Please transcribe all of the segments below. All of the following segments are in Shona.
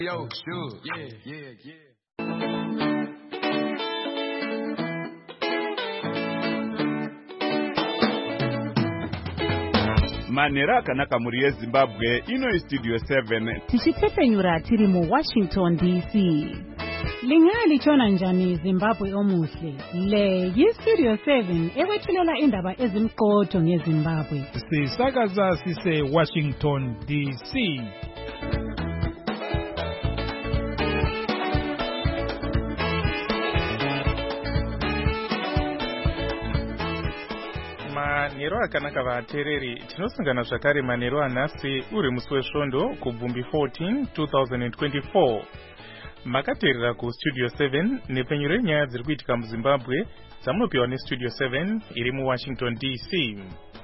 Yo, sure. Yeah. Manera akanaka muri yeZimbabwe ino Studio 7 tichitepenyura tiri mu Washington DC. Lingali chona njani Zimbabwe omuhle. Le Studio 7 ewethulela indaba ezimqotho ngeZimbabwe. Sisakaza sise Washington DC. Manero akanaka vatereri tinosangana zvakare manero anhasi uri musi wesvondo kubvumbi 14 2024. Makateerera kustudio 7 nepenyu renyaya dziri kuitika muZimbabwe dzamunopiwa nestudio 7 iri muWashington DC.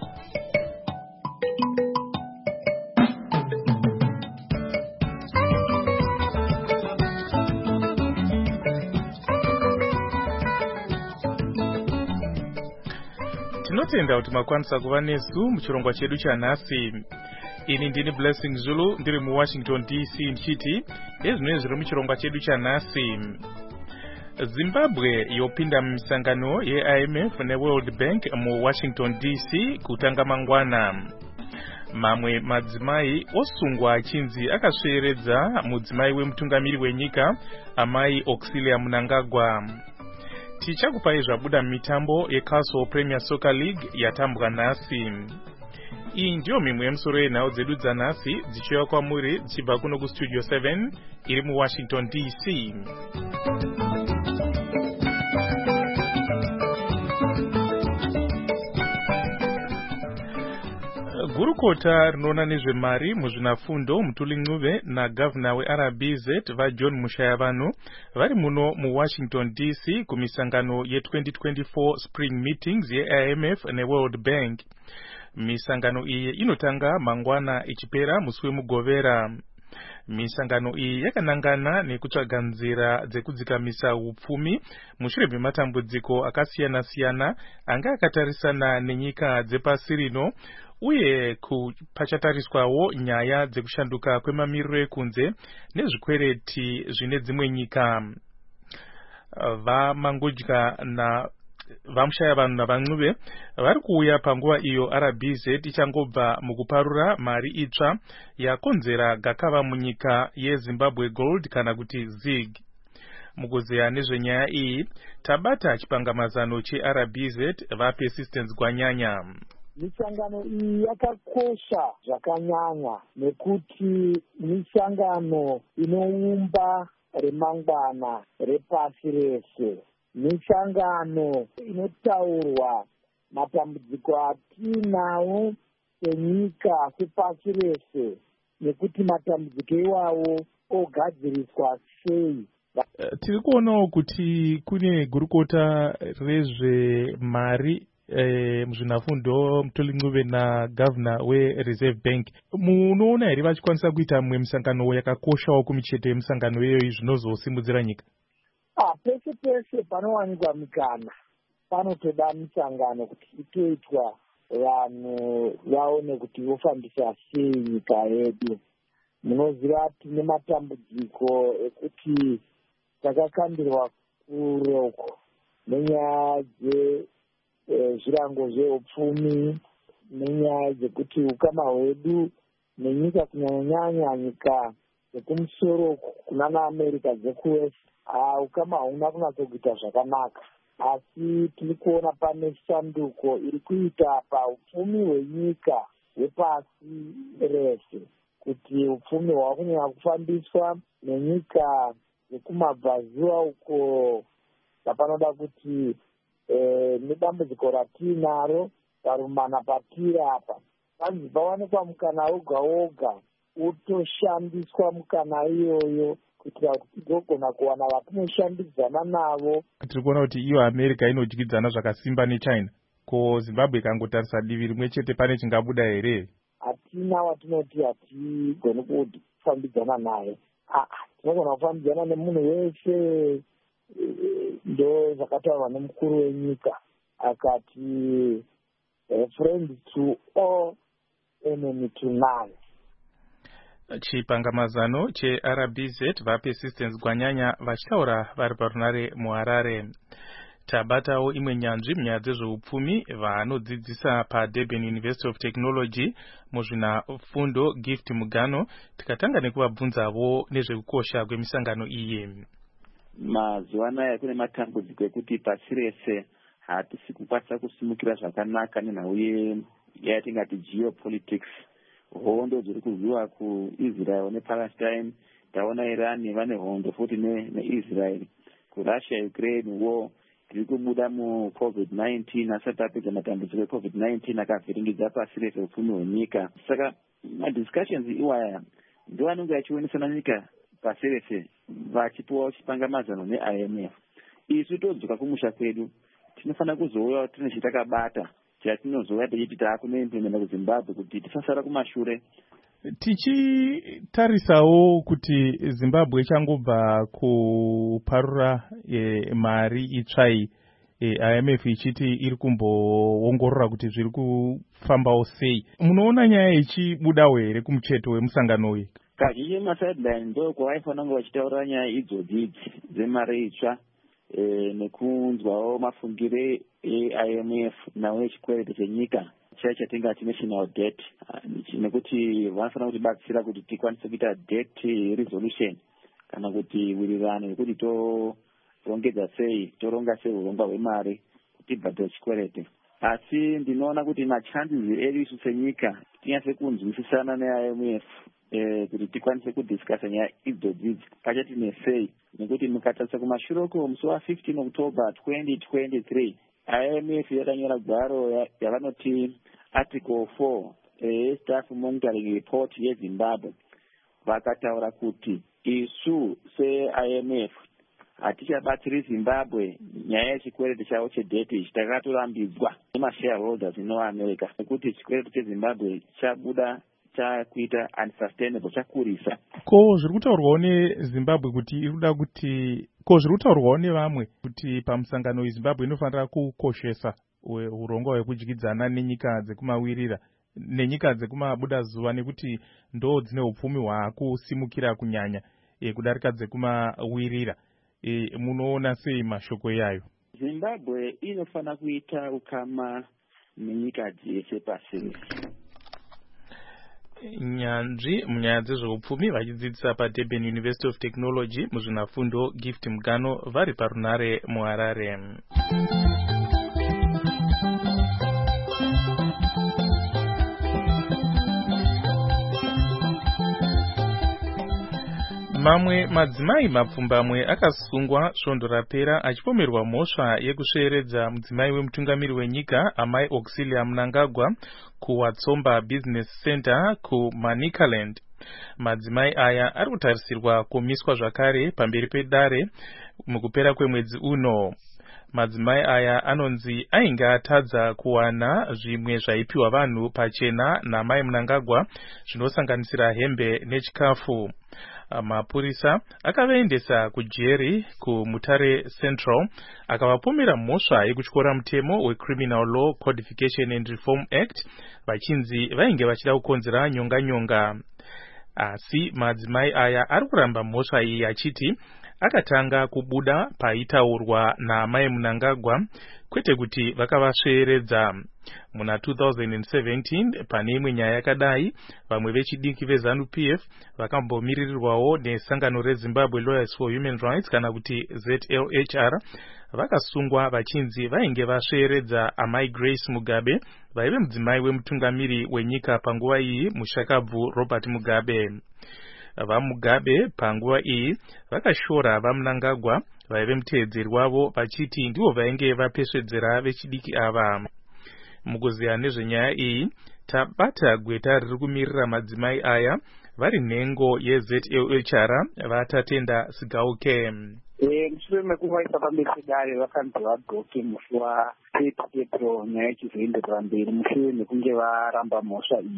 Tinotenda kuti makwanisa kuva nesu muchirongwa chedu chanhasi. Ini ndini Blessing Zulu ndiri muWashington DC ndichiti ezvinenge zviri muchirongwa chedu chanhasi. Zimbabwe yopinda mumisangano yeIMF neWorld Bank muWashington DC kutanga mangwana. Mamwe madzimai osungwa achinzi akasveeredza mudzimai wemutungamiri wenyika amai Auxilia Mnangagwa. Tichakupai zvabuda mitambo yeCastle Premier Soccer League yatambwa nhasi. Iyi ndiyo mimwe yemusoro yenhau dzedu dzanhasi dzichiuya kwamuri dzichibva kuno kustudio 7 iri muWashington DC. Gurukota rinoona nezvemari muzvinafundo Mutuli Ncube naGavana weRBZ vaJohn Mushayavanhu vari muno muWashington DC kumisangano ye2024 Spring Meetings yeIMF neWorld Bank. Misangano iyi inotanga mangwana ichipera musi wemugovera. Misangano iyi yakanangana nekutsvaga nzira dzekudzikamisa upfumi mushure mematambudziko akasiyana-siyana anga akatarisana nenyika dzepasi rino, uye pachatariswawo nyaya dzekushanduka kwemamiriro ekunze nezvikwereti zvine dzimwe nyika. VaMangudya vaMushayavanhu navaNcube vari kuuya panguva iyo RBZ ichangobva mukuparura mari itsva yakonzera gakava munyika yeZimbabwe Gold kana kuti ZIG. Mukuzeya nezvenyaya iyi tabata chipangamazano cheRBZ vaPersistence Gwanyanya. Misangano iyi yakakosha zvakanyanya nekuti misangano inoumba remangwana repasi rese. Misangano inotaurwa matambudziko atinawo senyika sepasi rese nekuti matambudziko iwawo ogadziriswa sei. Tiri kuonawo kuti kune gurukota rezvemari muzvinafundo Mutuli Ncube naGavana weReserve Bank. Munoona here vachikwanisa kuita mumwe misangano yakakoshawo kumicheto yemisangano iyoyi zvinozosimudzira nyika? Pese panowanikwa mikana panotoda misangano kuti itoitwa vanhu vaone kuti vofambisa sei nyika yedu. Munoziva tine matambudziko ekuti takakambirwa kuroko nenyaya dzezvirango zveupfumi, nenyaya dzekuti ukama hwedu nenyika kunyanya nyika dzekumusoro kunana America dzekuwest ukama hauna kunatsokuita zvakanaka. Asi tiri kuona pane shanduko iri kuita paupfumi hwenyika hwepasi rese, kuti upfumi hwakunyanya kufambiswa nenyika dzekumabvazuva uko zapanoda kuti nedambudziko ratinaro parumana patiri apa panzi pawanikwa mukana woga utoshandiswa mukana iyoyo kuitira kuti tigogona kuwana vatinoshandidzana navo. Tiri kuona kuti iyo America inodyidzana zvakasimba neChina. Ko Zimbabwe ikangotarisa divi rimwe chete pane chingabuda here? Hatina watinoti hatigoni kufambidzana naye. Tinogona kufambidzana nemunhu wese. Ndo zvakataurwa nemukuru wenyika akati friends to all, enemy to none. chipangamazano cheRBZ vaPersistence Gwanyanya vachitaura vari parunare muHarare. Tabatawo imwe nyanzvi munyaya dzezveupfumi vaanodzidzisa paDurban University of Technology muzvinafundo Gift Mugano. Tikatanga nekuvabvunzavo nezvekukosha kwemisangano iyi. Mazuva anaya kune matambudziko ekuti pasi rese hatisi kukwanisa kusimukira zvakanaka nenhau yatingati geopolitics. Hondo dziri kurwiwa kuIsrael nePalestine, taona Iran vane hondo futi neIsrael, kuRussia Ukraine war, tiri kubuda muCovid-19 asati apedza matambudziko eCovid-19 akavhiringidza pasi rese upfumi hwenyika. Saka madiscussions iwaya ndiwo anenge achionesana nyika pasi rese vachipiwa chipangamazano neIMF. Isu todzoka kumusha kwedu tinofanira kuzouya tine chitakabata chatinozoya tichiti taakunoimplementa kuZimbabwe kuti tisasara kumashure. Tichitarisawo kuti Zimbabwe changobva kuparura mari itsvai, IMF ichiti iri kumboongorora kuti zviri kufambawo sei. Munoona nyaya ichibudawo here kumucheto wemusangano uyu? Kazhinji masideline ndo kwavaifanira kunge vachitaura nyaya idzodzi dzemari itsva nekunzwawo mafungire eIMF nawo echikwereti chenyika chatingati national debt, nekuti vanofanira kutibatsira kuti tikwanise kuita debt resolution kana kuti wirirano yekuti torongedza sei, toronga sei urongwa hwemari kuti tibhadhare chikwereti. Asi ndinoona kuti machances edu isu senyika tinyase kunzwisisana neIMF kuti tikwanise kudiscussa nyaya idzodzi pachatine sei, nekuti mukatarisa kumashuroko musi wa15 October 2023 IMF yakanyora gwaro yavanoti Article 4 Staff Monitoring Report yeZimbabwe. Vakataura kuti isu seIMF hatichabatsiri Zimbabwe nyaya yechikwereti chavo chedebti chakatorambidzwa nemashareholders inoAmerica, nekuti chikwereti cheZimbabwe chabuda chakuita unsustainable, chakurisa. Ko zviri kutaurwawo neZimbabwe kuti irikuda kuti zviri kutaurwawo nevamwe kuti pamusangano weZimbabwe inofanira kukoshesa urongwa hwekudyidzana nenyika dzekumawirira nenyika dzekumabuda zuva, nekuti ndo dzine upfumi hwakusimukira kunyanya kudarika dzekumawirira. Munoona sei mashoko yayo? Zimbabwe inofanira kuita ukama nenyika dzese pasi rese. Nyanzvi munyaya dzezveupfumi vachidzidzisa paDurban University of Technology muzvinafundo Gift Mugano vari parunare muHarare. Mamwe madzimai mapfumbamwe akasungwa svondo rapera achipomerwa mhosva yekusveredza mudzimai wemutungamiri wenyika Amai Auxilia Mnangagwa kuWatsomba Business Center kuManicaland. Madzimai aya ari kutarisirwa kumiswa zvakare pamberi pedare mukupera kwemwedzi uno. Madzimai aya anonzi ainge atadza kuwana zvimwe zvaipiwa vanhu pachena naMai Mnangagwa zvinosanganisira hembe nechikafu. Mapurisa akavaendesa kujeri kuMutare Central akavapomera mhosva yekutyora mutemo weCriminal Law Codification and Reform Act vachinzi vainge vachida kukonzera nyonga. Asi madzimai aya ari kuramba mhosva iyi achiti akatanga kubuda paitaurwa naMai Mnangagwa kwete kuti vakavasveeredza. Muna 2017 pane imwe nyaya yakadai, vamwe vechidiki veZANU-PF vakambomiririrwawo nesangano reZimbabwe Lawyers for Human Rights kana kuti ZLHR vakasungwa vachinzi vainge vasveeredza Amai Grace Mugabe vaive mudzimai wemutungamiri wenyika panguva iyi mushakabvu Robert Mugabe. VaMugabe panguva iyi vakashora vaMnangagwa vaive muteedzeri wavo vachiti ndivo vainge vapesvedzera vechidiki ava. Mukuziya nezvenyaya iyi tabata gweta riri kumirira madzimai aya vari nhengo yeZLHR vatatenda Sigauke. Mushure mekuvaisa pamberi pedare vakanzi vadzoke musi wa8 April nyaya ichizoendera mberi mushure mekunge varamba mhosva iyi.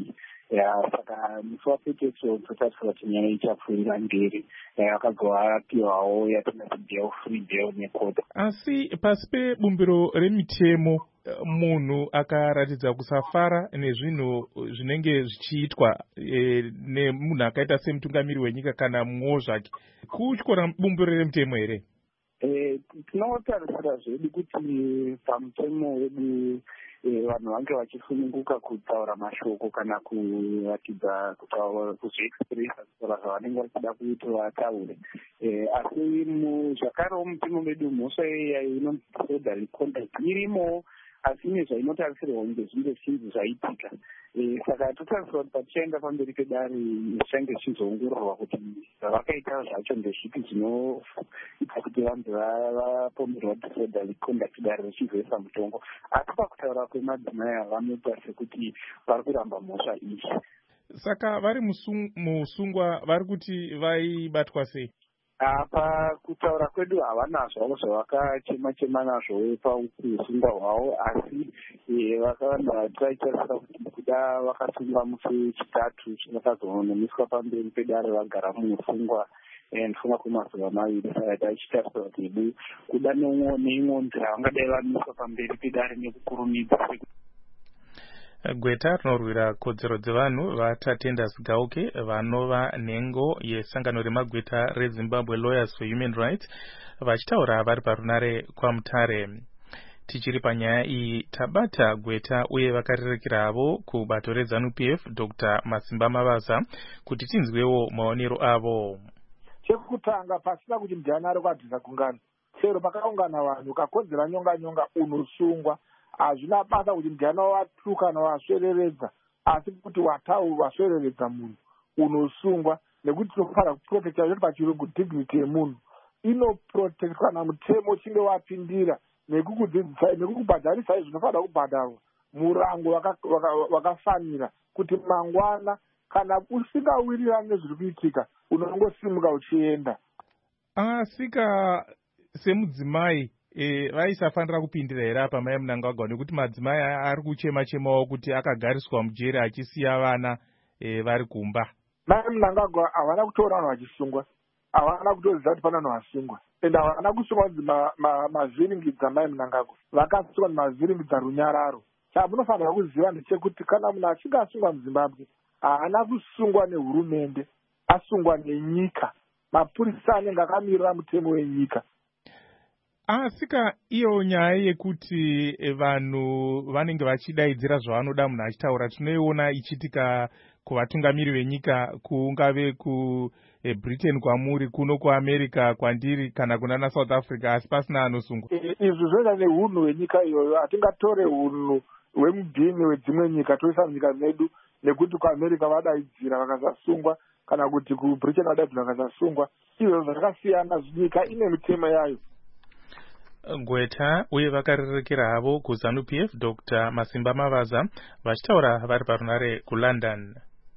saka musi wapfekeswa totarisira kuti nyaya ichapfuurira mberi akagova apiwawo yatinoti bail free bail nekota. Asi pasi pebumbiro remitemo munhu akaratidza kusafara nezvinhu zvinenge zvichiitwa nemunhu akaita semutungamiri wenyika kana mumwewo zvake, kutyora bumbiro remitemo here? Tinotarisira zvedu kuti pamutemo wedu vanhu vange vachisununguka kutaura mashoko kana kuratidza kuzviexpressa kutaura zvavanenge vachida kuti vataure, asi zvakarewo mutemo medu mhosva iyayo inonzi disorderly conduct irimowo, asi ine zvainotarisirwa kunge zvinge zvinhu zvaitika. Saka totarisira kuti patichaenda pamberi pedare zvichange zvichizoongororwa kuti zvavakaita zvacho ndezvipi zvinoita kuti vanhu vapomerwa disorderly conduct dare richizoisa mutongo, asi pakutaura kwemadzimai havanoita sekuti vari kuramba mhosva iyi. Saka vari musungwa vari kuti vaibatwa sei? Pakutaura kwedu havanazvo zvavakachema nazvo pausungwa hwavo, asi vanhu vataitarisira kuti kuda vakasungwa musi chitatu vakazonomiswa pamberi pedare vagara muusungwa ndifunga kwemazuva maviri. Saka taichitarisira kuti kuda neimwe nzira vangadai vamiswa pamberi pedare nekukurumidza. Gweta rinorwira kodzero dzevanhu vaTatenders Gauke vanova nhengo yesangano remagweta reZimbabwe Lawyers for Human Rights vachitaura vari parunare kwaMutare. Tichiri panyaya iyi tabata Gweta uye vakarirekerawo kubato reZANU-PF Dr. Masimba Mavaza kuti tinzwewo maonero avo. Chekutanga pasina kuti mudhani ari kuadhisa gungano, chero pakaungana vanhu ukakodzera nyonga unosungwa. Hazvina basa kuti mudhani watukana wasvereredza, asi kuti wasvereredza munhu unosungwa, nekuti tinofanira kuprotekta zvoti pachirungu dignity yemunhu inoprotektwa namutemo uchinge wapindira nekukudzidzisa nekukubhadharisa izvo zvinofanira kubhadharwa murango wakafanira kuti mangwana kana usingawirirani nezviri kuitika unongosimuka uchienda. Asika semudzimai vaisafanira kupindira here apa mai Mnangagwa, nekuti madzimai ari kuchema-chemawo kuti akagariswa mujeri achisiya vana vari kumba. Mai Mnangagwa havana kutora vanhu vachisungwa, havana kutoziva kuti pana vanhu vasungwa, ende havana kusungwa kuti mazviringidza mai Mnangagwa, vakasungwa kuti mazviringidza runyararo. Chamunofanira kuziva ndechekuti kana munhu achinge asungwa muZimbabwe haana kusungwa nehurumende, asungwa nenyika, mapurisa anenge akamirira mutemo wenyika. Asika iyo nyaya yekuti vanhu vanenge vachidaidzira zvavanoda munhu achitaura tinoiona ichitika kuvatungamiri venyika, kungave kuBritain kwamuri, kuno kuAmerica kwandiri kana kunana South Africa, asi pasina anosungwa. Izvi zvinoita neunhu hwenyika iyoyo. Hatingatore unhu hwemudhini wedzimwe nyika toisa munyika medu, nekuti kuAmerica vadaidzira vakasasungwa kana kuti kuBritain vadaidzira vakasasungwa. Izvo zvakasiyana, nyika ine mitemo yayo. Gweta uye vakarirekera havo kuZANU-PF Dr. Masimba Mavaza vachitaura vari parunare kuLondon.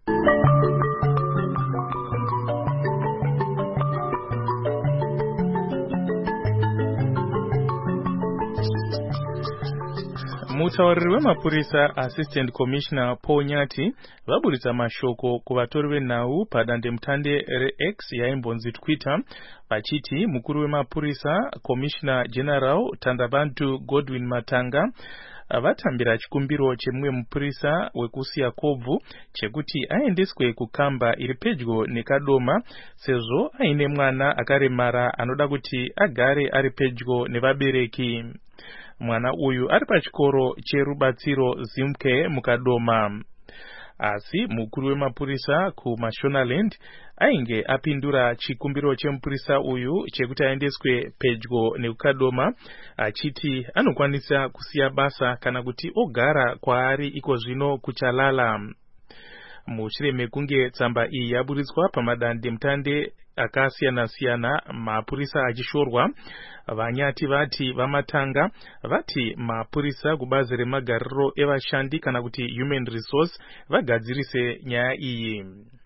Mutauriri wemapurisa Assistant Commissioner Paul Nyati vaburitsa mashoko kuvatori venhau padandemutande reX yaimbonzi Twitter vachiti mukuru wemapurisa Commissioner General Tandabantu Godwin Matanga vatambira chikumbiro chemumwe mupurisa wekusiya kobvu chekuti aendeswe kukamba iri pedyo neKadoma sezvo aine mwana akaremara anoda kuti agare ari pedyo nevabereki. Mwana uyu ari pachikoro cherubatsiro Zimke muKadoma. Asi mukuru wemapurisa kuMashonaland ainge apindura chikumbiro chemupurisa uyu chekuti aendeswe pedyo neKadoma achiti anokwanisa kusiya basa kana kuti ogara kwaari iko zvino kuchalala. Mushure mekunge tsamba iyi yaburitswa pamadandemutande akasiyana-siyana mapurisa achishorwa, Vanyati vati vamatanga vati mapurisa kubazi remagariro evashandi kana kuti human resource vagadzirise nyaya iyi.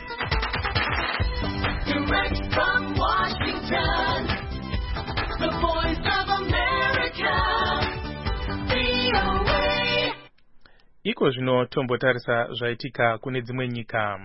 Direct from Washington, the voice of America, VOA. iko zvino tombotarisa zvaitika kune dzimwe nyika.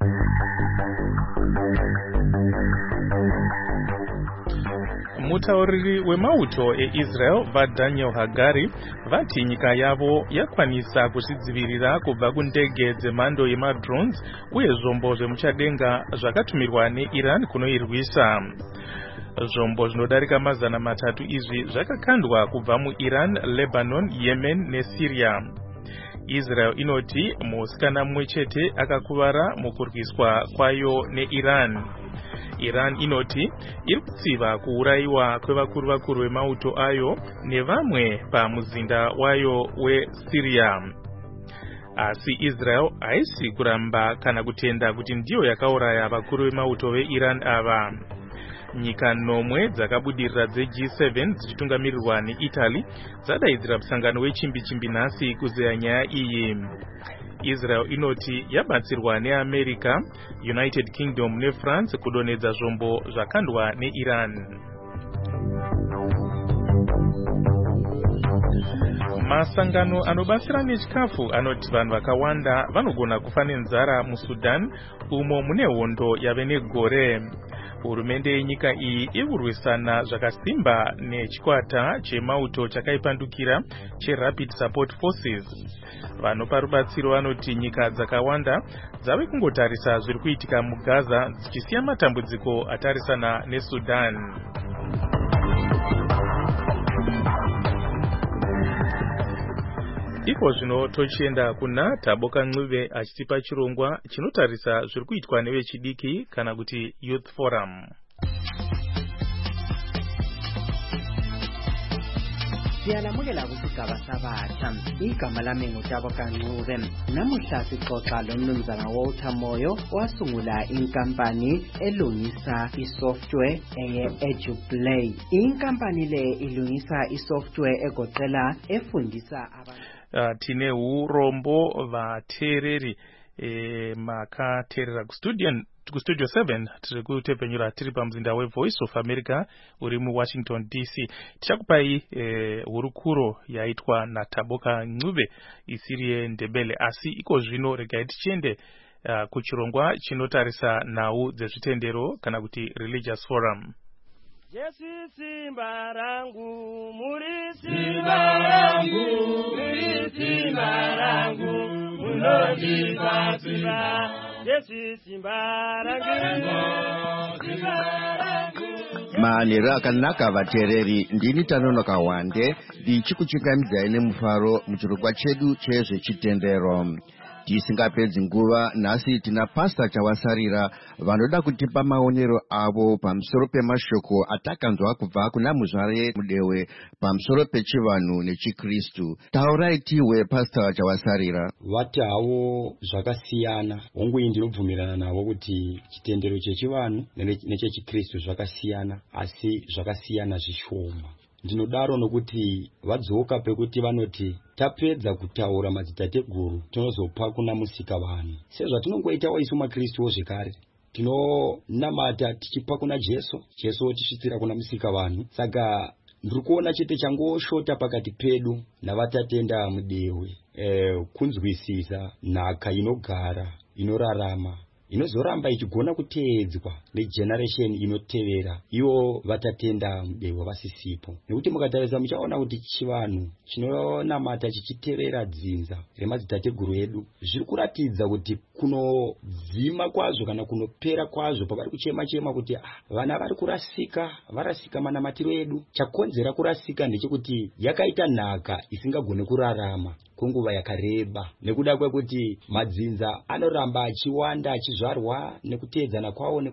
Mutauriri wemauto eIsrael vaDaniel Hagari vati nyika yavo yakwanisa kuzvidzivirira kubva kundege dzemhando yemadrones uye zvombo zvemuchadenga zvakatumirwa neIran kunoirwisa. Zvombo zvinodarika 300 izvi zvakakandwa kubva muIran, Lebanon, Yemen neSyria. Israel inoti musikana mumwe chete akakuvara mukurwiswa kwayo neIran. Iran inoti iri kutsiva kuurayiwa kwevakuru vemauto ayo nevamwe pamuzinda wayo weSyria. Asi Israel haisi kuramba kana kutenda kuti ndiyo yakauraya vakuru vemauto veIran ava. Nyika nomwe dzakabudirira dzeG7 dzichitungamirirwa neItaly dzadaidzira musangano wechimbi-chimbi nhasi kuzeya nyaya iyi. Israel inoti yabatsirwa neAmerica, United Kingdom neFrance kudonedza zvombo zvakandwa neIran. Masangano anobatsira nechikafu anoti vanhu vakawanda vanogona kufa nenzara muSudan umo mune hondo yave negore. Hurumende yenyika iyi ikurwisana zvakasimba nechikwata chemauto chakaipandukira cheRapid Support Forces. Vanopa rubatsiro vanoti nyika dzakawanda dzave kungotarisa zviri kuitika muGaza dzichisiya matambudziko atarisana neSudan. Iko zvino tochienda kuna Taboka Ncube achitipa chirongwa chinotarisa zviri kuitwa nevechidiki kana kuti Youth Forum. Siyalamukela kusigaba sabatsha. Igama lami nguTaboka Ncube. Namuhla sixoxa lomnumzana Walter Moyo wasungula inkampani elungisa isoftware eye-EduPlay. Inkampani le ilungisa isoftware egoqela efundisa abantu. Tine urombo vateereri makateerera kustudio 7 tiri kutepenyura tiri pamuzinda weVoice of America uri muWashington DC. Tichakupai hurukuro yaitwa naTaboka Ncube isiri yeNdebele, asi iko zvino regai tichiende kuchirongwa chinotarisa nhau dzezvitendero kana kuti Religious Forum. Yesu simba rangu, muri simba rangu, muri simba rangu, munodipa simba. Yesu simba rangu, simba rangu. Manera akanaka vateereri, ndini Tanonoka Wande ndichikuchingamidzai nemufaro muchirongwa chedu chezvechitendero. Tisingapedzi nguva, nhasi tina Pastor Chawasarira vanoda kutipa maonero avo pamusoro pemashoko atakanzwa kubva kuna muzvare mudewe pamusoro pechivanhu nechikristu. Taurai tiwe Pastor Chawasarira. Vati havo zvakasiyana, hongu iyi ndinobvumirana navo kuti chitendero chechivanhu nechechikristu zvakasiyana, asi zvakasiyana zvishoma. Ndinodaro nokuti vadzoka pekuti vanoti tapedza kutaura madzitateguru tinozopa kuna musika vanhu. Sezvatinongoitawo isu makristuwo zvekare, tinonamata tichipa kuna Jesu tichisvitsira kuna musika vanhu. Saka ndiri kuona chete changoshota pakati pedu navatatenda mudewe kunzwisisa nhaka inogara inorarama inozoramba ichigona kuteedzwa negeneration inotevera ivo vatatenda mudewa vasisipo. Nekuti mukatarisa muchaona kuti chivanhu chinonamata chichitevera dzinza remadzitateguru edu zviri kuratidza kuti kunodzima kwazvo kana kunopera kwazvo pavari kuchema kuti vana vari varasika manamatiro edu. Chakonzera kurasika ndechekuti yakaita nhaka isingagone kurarama kunguva yakareba nekuda kwekuti madzinza anoramba achiwanda achizvarwa nekuteedzana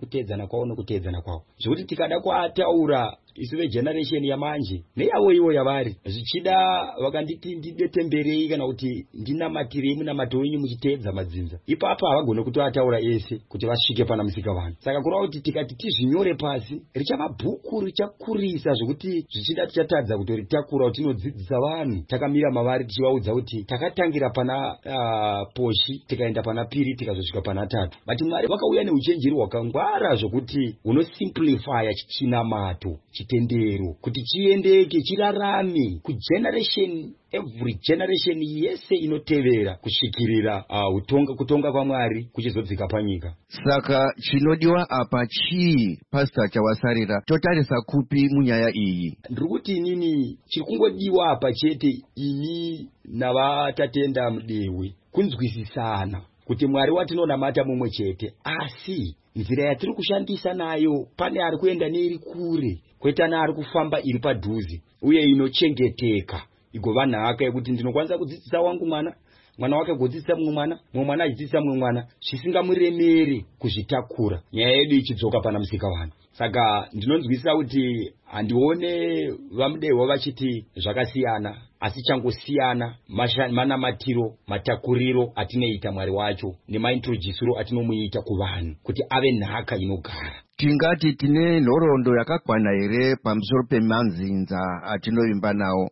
kwawo. Zvekuti tikada kuataura isu vegeneration yamanje neyavo ivo yavari zvichida vakanditi ndidetemberei kana kuti ndinamatirei munamato wenyu muchiteedza madzinza, ipapo havagone kutoataura ese kuti vasvike pana musika vanhu. Saka kureva kuti tikati tizvinyore pasi richava bhuku richakurisa zvokuti zvichida tichatadza kutoritakura kuti tinodzidzisa vanhu takamira mavari tichivaudza kuti takatangira pana Poshi tikaenda pana Piri tikazosvika pana Tatu. But Mwari vakauya neuchenjeri hwakangwara zvokuti unosimplifya chinamato chitendero kuti chiendeke chirarame kugeneration every generation yese inotevera kusvikirira kutonga kwaMwari kuchizodzika panyika. Saka chinodiwa apa chii Pastor Chawasarira totarisa kupi munyaya iyi? Ndikuti inini chikungodiwa apa chete ini navatatenda mudewe kunzwisisana kuti Mwari watinonamata mumwe chete, asi nzira yatiri kushandisa nayo pane ari kuenda neiri kure kwetana ari kufamba iri padhuze uye inochengeteka igova nhaka yekuti ndinokwanisa kudzidzisa wangu mwana wake kudzidzisa mumwe mwana achidzidzisa mumwe mwana zvisingamuremere kuzvitakura, nyaya yedu ichidzoka pana musika vanhu. Saka ndinonzwisisa kuti handione vamudewa vachiti zvakasiyana, asi changosiyana manamatiro, matakuriro atinoita Mwari wacho nemaintroduciro atinomuita kuvanhu kuti ave nhaka inogara. Tingati tine nhoroondo yakakwana here pamusoro pemanzinza atinovimba nawo?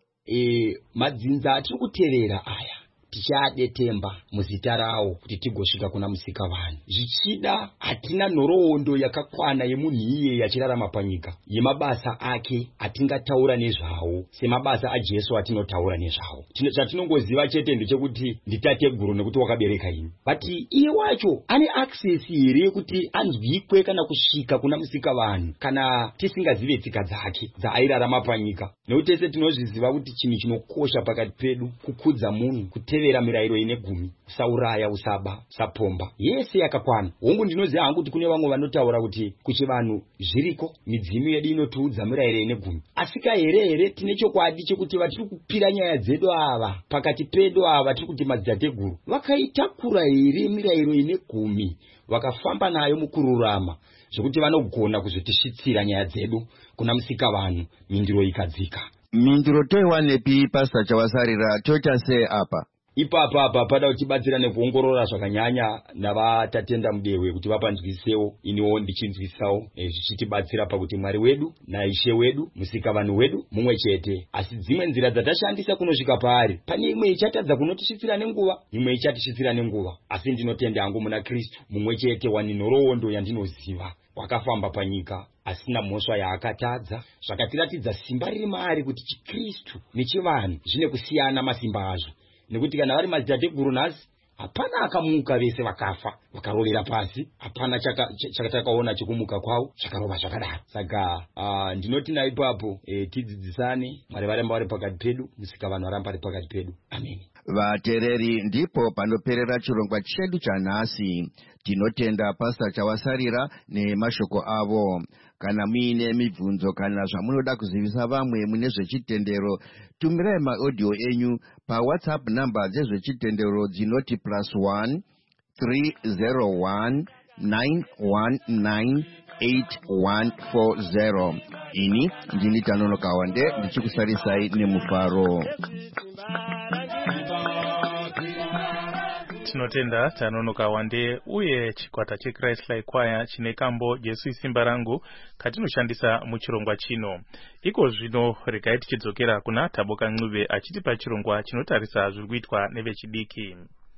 Madzinza atiri kutevera aya tichadetemba muzita rawo kuti tigosvika kuna musika vanhu. Zvichida hatina nhoroondo yakakwana yemunhu iye yachirarama panyika yemabasa ake atingataura nezvawo semabasa aJesu atinotaura nezvawo. Chatinongoziva chete ndechekuti nditateguru nekuti wakabereka ini, but iye wacho ane access here yekuti anzwikwe kana kusvika kuna musika vanhu kana tisingazive tsika dzake dzaairarama panyika. Nekuti tese tinozviziva kuti chinhu chinokosha pakati pedu kukudza munhu, kutevera mirayiro ine 10, usauraya, usaba, usapomba, yese yakakwana. Hongu ndinoziva hangu kuti kune vamwe vanotaura kuti kuchivanhu zviriko midzimu yedu inotiudza mirayiro ine 10, asika here tine chokwadi chekuti vatiri kupira nyaya dzedu ava pakati pedu ava tiri kuti madzitateguru vakaitakura here mirayiro ine 10 vakafamba nayo mukururama zvokuti vanogona kuzotisvitsira nyaya dzedu kuna musika vanhu mindiro ikadzika. Mindiro toiwanepi Pastor Chawasarira? Toita sei apa? Ipapa pada kutibatsira nekuongorora zvakanyanya navatatenda mudewe kuti vapanzwisewo iniwo ndichinzwisawo zvichitibatsira pakuti Mwari wedu naIshe wedu musika vanhu wedu mumwe chete, asi dzimwe nzira dzatashandisa kunosvika paari pane imwe ichatadza kunotisvitsira nenguva, imwe ichatisvitsira nenguva, asi ndinotenda hangu muna Kristu mumwe chete wani nhoroondo yandinoziva wakafamba panyika asina mhosva yaakatadza, zvakatiratidza simba riri maari kuti chiKristu nechivanhu zvine kusiyana masimba azvo, nekuti kana vari madzitateguru nhasi hapana akamuka, vese vakafa vakarovera pasi, hapana chakatakaona chekumuka kwavo, zvakarova zvakadaro. Saka ndinoti naipapo tidzidzisane, Mwari varamba vari pakati pedu, musika vanhu varamba vari pakati pedu. Amen. Vatereri, ndipo panoperera chirongwa chedu chanhasi. Tinotenda Pastor Chawasarira nemashoko avo. Kana muine mibvunzo kana zvamunoda kuzivisa vamwe mune zvechitendero, tumirai maaudio enyu paWhatsApp namba dzezvechitendero dzinoti +1 301 919 8140. Ini ndini Tanonoka Wande ndichikusarisai nemufaro. Tinotenda Tanonoka Wande uye chikwata cheChrist-like Choir chine kambo Jesu isimba rangu katinoshandisa muchirongwa chino. Iko zvino regai tichidzokera kuna Taboka Ncube achitipa chirongwa chinotarisa zviri kuitwa nevechidiki.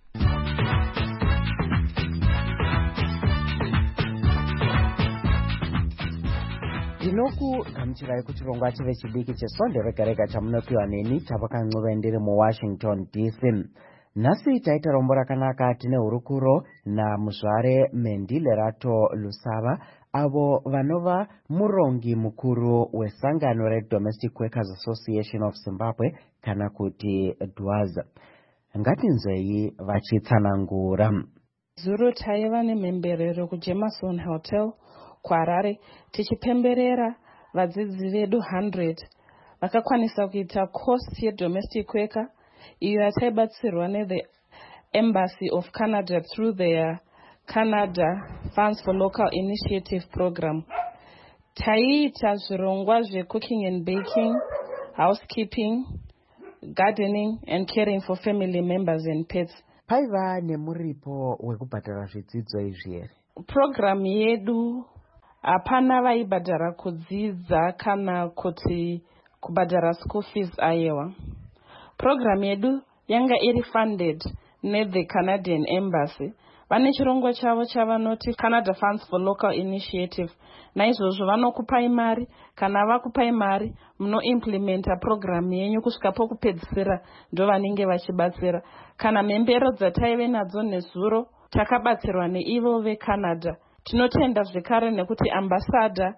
Ndinokugamuchirai kuchirongwa chevechidiki chesonde rega-rega chamunopiwa neni Taboka Ncube ndiri muWashington DC. Nhasi taita rombo rakanaka tine hurukuro naMuzvare Mendilerato Lusava, avo vanova murongi mukuru wesangano reDomestic Workers Association of Zimbabwe kana kuti DWAZA. Ngatinzwei vachitsanangura. Zuro taiva nemhemberero kuJemerson Hotel kuHarare tichipemberera vadzidzi vedu 100 vakakwanisa kuita course yeDomestic Worker iyo yataibatsirwa neThe Embassy of Canada through their Canada Funds for Local Initiative program. Taiita zvirongwa cooking and baking, housekeeping, gardening and caring for family members and pets. Paiva nemuripo wekubhadhara zvidzidzo izvi here? Program yedu hapana vaibhadhara kudzidza kana kuti kubhadhara school fees aiwa. Program yedu yanga iri funded neThe Canadian Embassy vane chirongwa chavo chavanoti Canada Funds for Local Initiative. Naizvozvo vanokupai mari, kana vakupai mari munoimplementa program yenyu kusvika pokupedzisira ndo vanenge vachibatsira. Kana mhembero dzataive nadzo nezuro takabatsirwa neivo veCanada. Tinotenda zvekare nekuti ambassador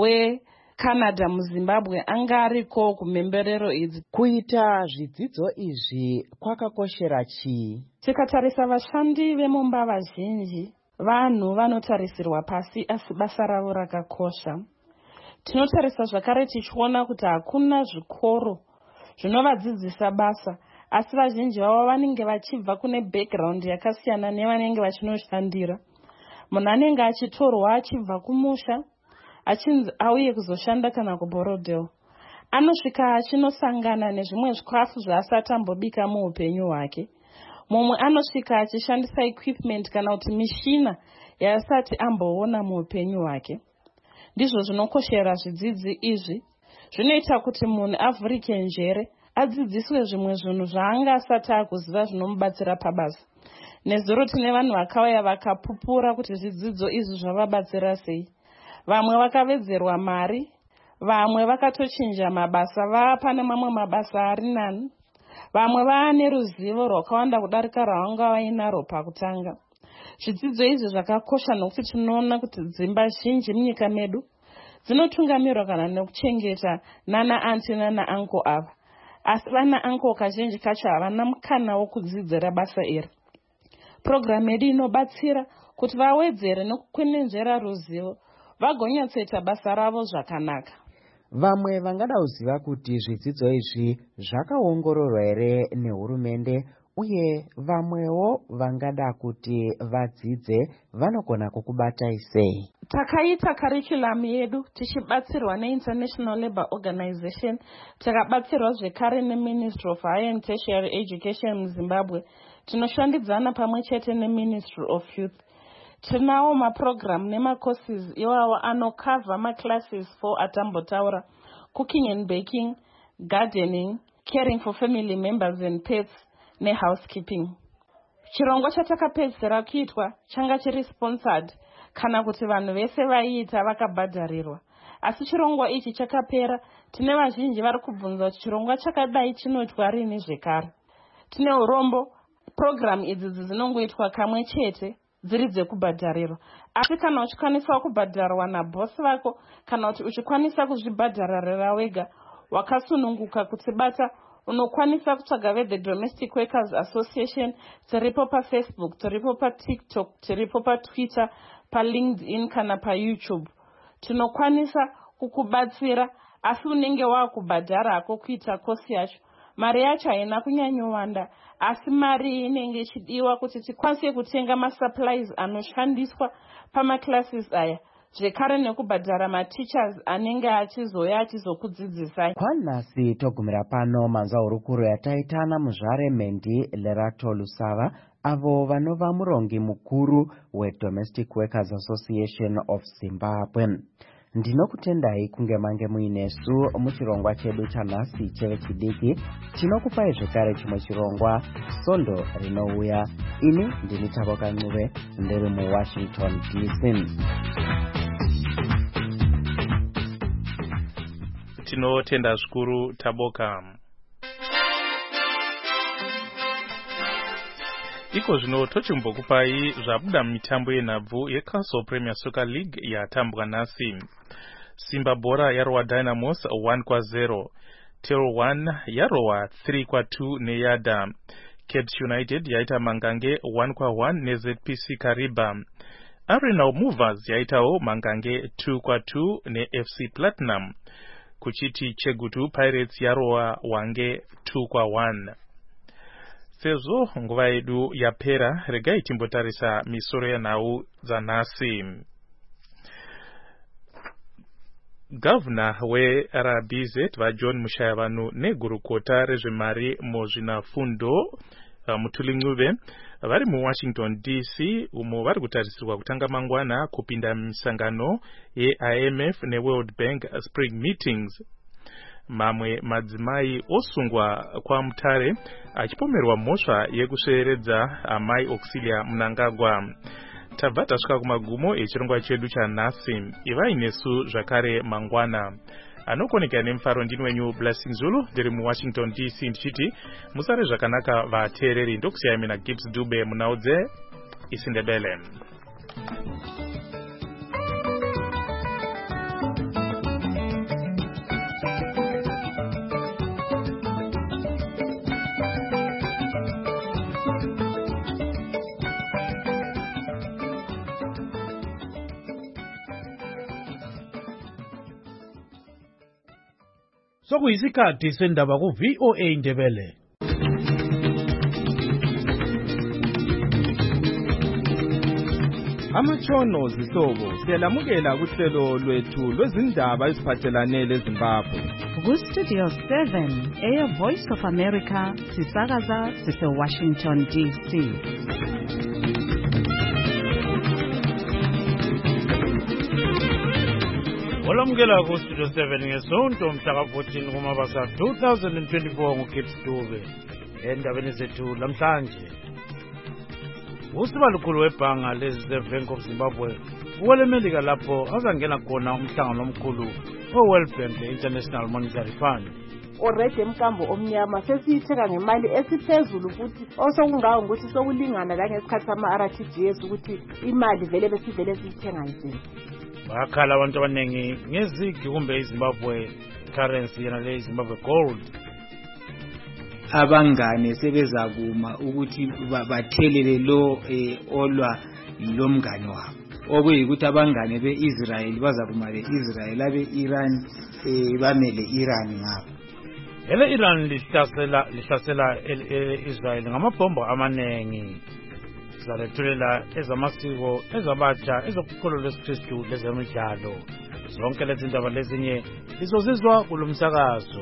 weCanada muZimbabwe anga ariko kumhemberero idzi. Kuita zvidzidzo izvi kwakakoshera chii? Tikatarisa vashandi vemumba vazhinji, vanhu vanotarisirwa pasi asi basa ravo rakakosha. Tinotarisa zvakare tichiona kuti hakuna zvikoro zvinovadzidzisa basa, asi vazhinji vavo vanenge vachibva kune background yakasiyana nevanenge vachinoshandira. Munhu anenge achitorwa achibva kumusha achinzi auye kuzoshanda kana kuBorodale, anosvika achinosangana nezvimwe zvikafu zvaasati ambobika muupenyu hwake. Mumwe anosvika achishandisa equipment kana kuti mishina yaasati amboona muupenyu hwake. Ndizvo zvinokoshera zvidzidzi izvi. Zvinoita kuti munhu avhurike njere, adzidziswe zvimwe zvinhu zvaanga asati akuziva zvinomubatsira pabasa. Nezuro tine vanhu vakauya vakapupura kuti zvidzidzo izvi zvavabatsira sei. Vamwe vakavedzerwa mari, vamwe vakatochinja mabasa, vaapane mamwe mabasa ari nani. Vamwe vaane ruzivo rwakawanda kudarika rwavanga vainaro pakutanga. Zvidzidzo izvi zvakakosha nokuti tinoona kuti dzimba zhinji munyika medu dzinotungamirwa kana nekuchengeta nana anti nana anko ava. Asi vana anko kazhinji kacho havana mukana wokudzidzira basa iri. Programu yedu inobatsira kuti vawedzere nokukwenenzvera ruzivo vagonyatsoita basa ravo zvakanaka. Vamwe vangada kuziva kuti zvidzidzo izvi zvakaongororwa here nehurumende, uye vamwewo vangada kuti vadzidze vanogona kukubatai sei? Takaita curriculum yedu tichibatsirwa neInternational Labour Organization, takabatsirwa zvekare neMinistry of Higher and Tertiary Education muZimbabwe. Tinoshandidzana pamwe chete neMinistry of Youth. Tinawo maprogram nemacourses iwawo anokava maclasses for atambotaura: cooking and baking, gardening, caring for family members and pets, nehousekeeping. Chirongwa chatakapedzisira kuitwa changa chiri sponsored kana kuti vanhu vese vaiita vakabhadharirwa. Asi chirongwa ichi chakapera, tine vazhinji vari kubvunza kuti chirongwa chakadai chinoitwa rini zvekare. Tine urombo, program idzi dzinongoitwa kamwe chete dziri dzekubhadharirwa. Asi kana uchikwanisa kubhadharwa nabosi vako, kana kuti uchikwanisa kuzvibhadharira wega, wakasununguka kuti bata, unokwanisa kutsvaga veThe Domestic Workers Association. Tiripo paFacebook, tiripo paTikTok, tiripo paTwitter, paLinkedIn kana paYouTube. Tinokwanisa kukubatsira, asi unenge wakubhadhara hako kuita kosi yacho. Mari yacho haina kunyanyowanda, asi mari inenge ichidiwa kuti tikwanise kutenga masupplies anoshandiswa pamaclasses aya, zvekare nekubhadhara mateachers anenge achizoya achizokudzidzisai. Kwanhasi togumira pano manzwa hurukuro yataitana muzvare Mendi Lerato Lusava, avo vanova murongi mukuru weDomestic Workers Association of Zimbabwe. Ndinokutendai kunge mange muinesu muchirongwa chedu chanhasi chevechidiki. Tinokupai zvekare chimwe chirongwa Sondo rinouya. Ini ndini Taboka Ncube, ndiri muWashington DC. Tinotenda zvikuru Taboka. Iko zvino tochimbokupai zvabuda mitambo yenhabvu yeCastle Premier Soccer League yatambwa nhasi. Simba Bora yarowa Dynamos 1-0, Tero 1 yarowa 3-2 neYada. Caps United yaita Mangange 1-1 neZPC Kariba. Arena Movers yaitawo Mangange 2-2 neFC Platinum. Kuchiti Chegutu Pirates yarowa Wange 2-1. Sezvo nguva yedu yapera, regai timbotarisa misoro yanhau dzanhasi. Gavana weRBZ vaJohn Mushayavanu negurukota rezvemari muzvinafundo Mutuli Ncube vari muWashington DC, umo vari kutarisirwa kutanga mangwana kupinda misangano yeIMF neWorld Bank Spring Meetings. mamwe madzimai osungwa kwa Mutare achipomerwa mhosva yekusveredza amai Auxilia Mnangagwa. Tabva tasvika kumagumo echirongwa chedu chanhasi. Ivai nesu zvakare mangwana. Anokoneka nemufaro ndini wenyu Blessing Zulu ndiri muWashington DC ndichiti musare zvakanaka vateereri. Ndokusiyai mina Gibbs Dube munaudze isiNdebele. Sokuyisikhathi sendaba ku VOA Ndebele. Amatshono zihlobo siyalamukela kuhlelo lwethu lwezindaba eziphathelane leZimbabwe. Ku Studio 7 Voice of America sisakaza sise-Washington DC. Olamukela ku Studio 7 ngesonto mhla ka-14 kuMabasa 2024 nguGibbs Dube. Endabeni zethu lamhlanje, usibalukhulu webhanga leZimbabwe of Zimbabwe uwele eMelika lapho azangena khona umhlangano omkhulu we-World Bank International Monetary Fund. Already emkambo omnyama sesiyithenga ngemali esiphezulu futhi osokungawo ukuthi sokulingana la ngesikhathi sama-RTGS ukuthi imali vele besivele siyithenga nzima. Bakhala abantu abaningi ngezigi kumbe iZimbabwe currency yana le Zimbabwe gold. Abangane sebezakuma ukuthi bathelele lo olwa lomngane wabo. Okuyikuthi abangane beIsrael bazakuma leIsrael abeIran bamele Iran ngabo. Ele Iran lihlasela Israel ngamabhombo amanengi. Zalethulela ezamasiko, ezabatsha, ezokukholo lwesikristu lezemidlalo. Zonke lezi ndaba lezinye lizozizwa kulomsakazo.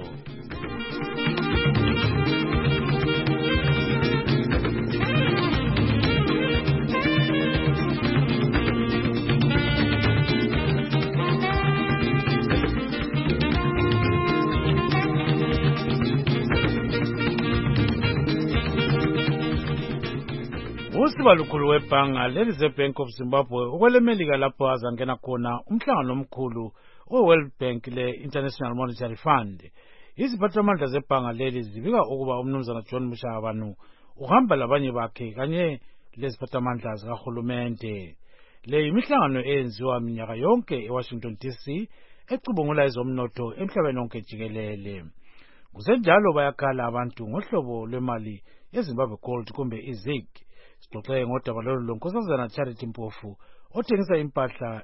Usibalukhulu webhanga leReserve of Zimbabwe ukwele eMelika lapho azangena khona umhlangano omkhulu we-World Bank le-International Monetary Fund. Iziphathamandla zebhanga leli zibika ukuba umnumzana John Mushavanu uhamba labanye bakhe kanye leziphathamandla zikahulumente. Le imihlangano eyenziwa minyaka yonke eWashington DC ecubungula ezomnotho emhlabeni wonke jikelele. Kusenjalo bayakhala abantu ngohlobo lwemali yeZimbabwe gold kumbe izig. Sixoxe ngodaba lolu lonkosazana Charity Mpofu othengisa impahla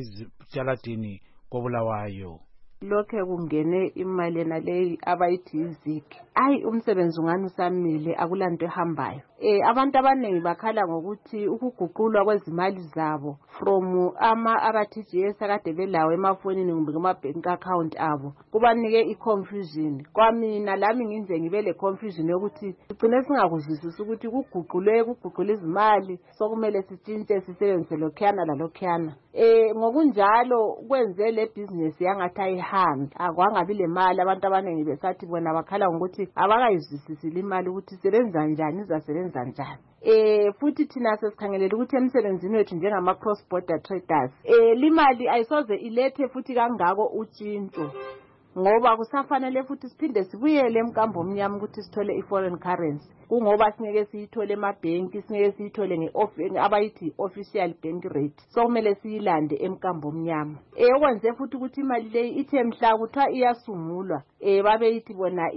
ezijaladini koBulawayo. Lokhe kungene imali naleyi abayithi izigi. Umsebenzi ungani usamile akulanto ehambayo. Abantu abaningi bakhala ngokuthi ukuguqulwa kwezimali zabo from ama-RTGS akade belawo emafonini kumbe kuma-bank account abo kubanike i-confusion. Kwamina lami nginje ngibe le confusion yokuthi sigcine singakuzwisisi ukuthi kuguqula izimali sokumele sitshintshe sisebenzise lokhuyana lalokhuyana. Ngokunjalo kwenze le business yangathi ayihambi akwangabi le mali. Abantu abaningi besathi bona bakhala ngokuthi abakayizwisisi imali ukuthi isebenza njani izasebenza njani. Futhi thina sesikhangelela ukuthi emsebenzini wethu njengama cross border traders limali ayisoze ilethe futhi kangako utshintsho ngoba kusafanele futhi siphinde sibuyele emkambo omnyama ukuthi sithole i-foreign currency. Kungoba singeke siyithole emabhenki, singeke siyithole abayithi official bank rate. So kumele siyilande emkambo omnyama. Okwenze futhi ukuthi imali leyi ithe mhla kuthiwa iyasungulwa babeyithi bona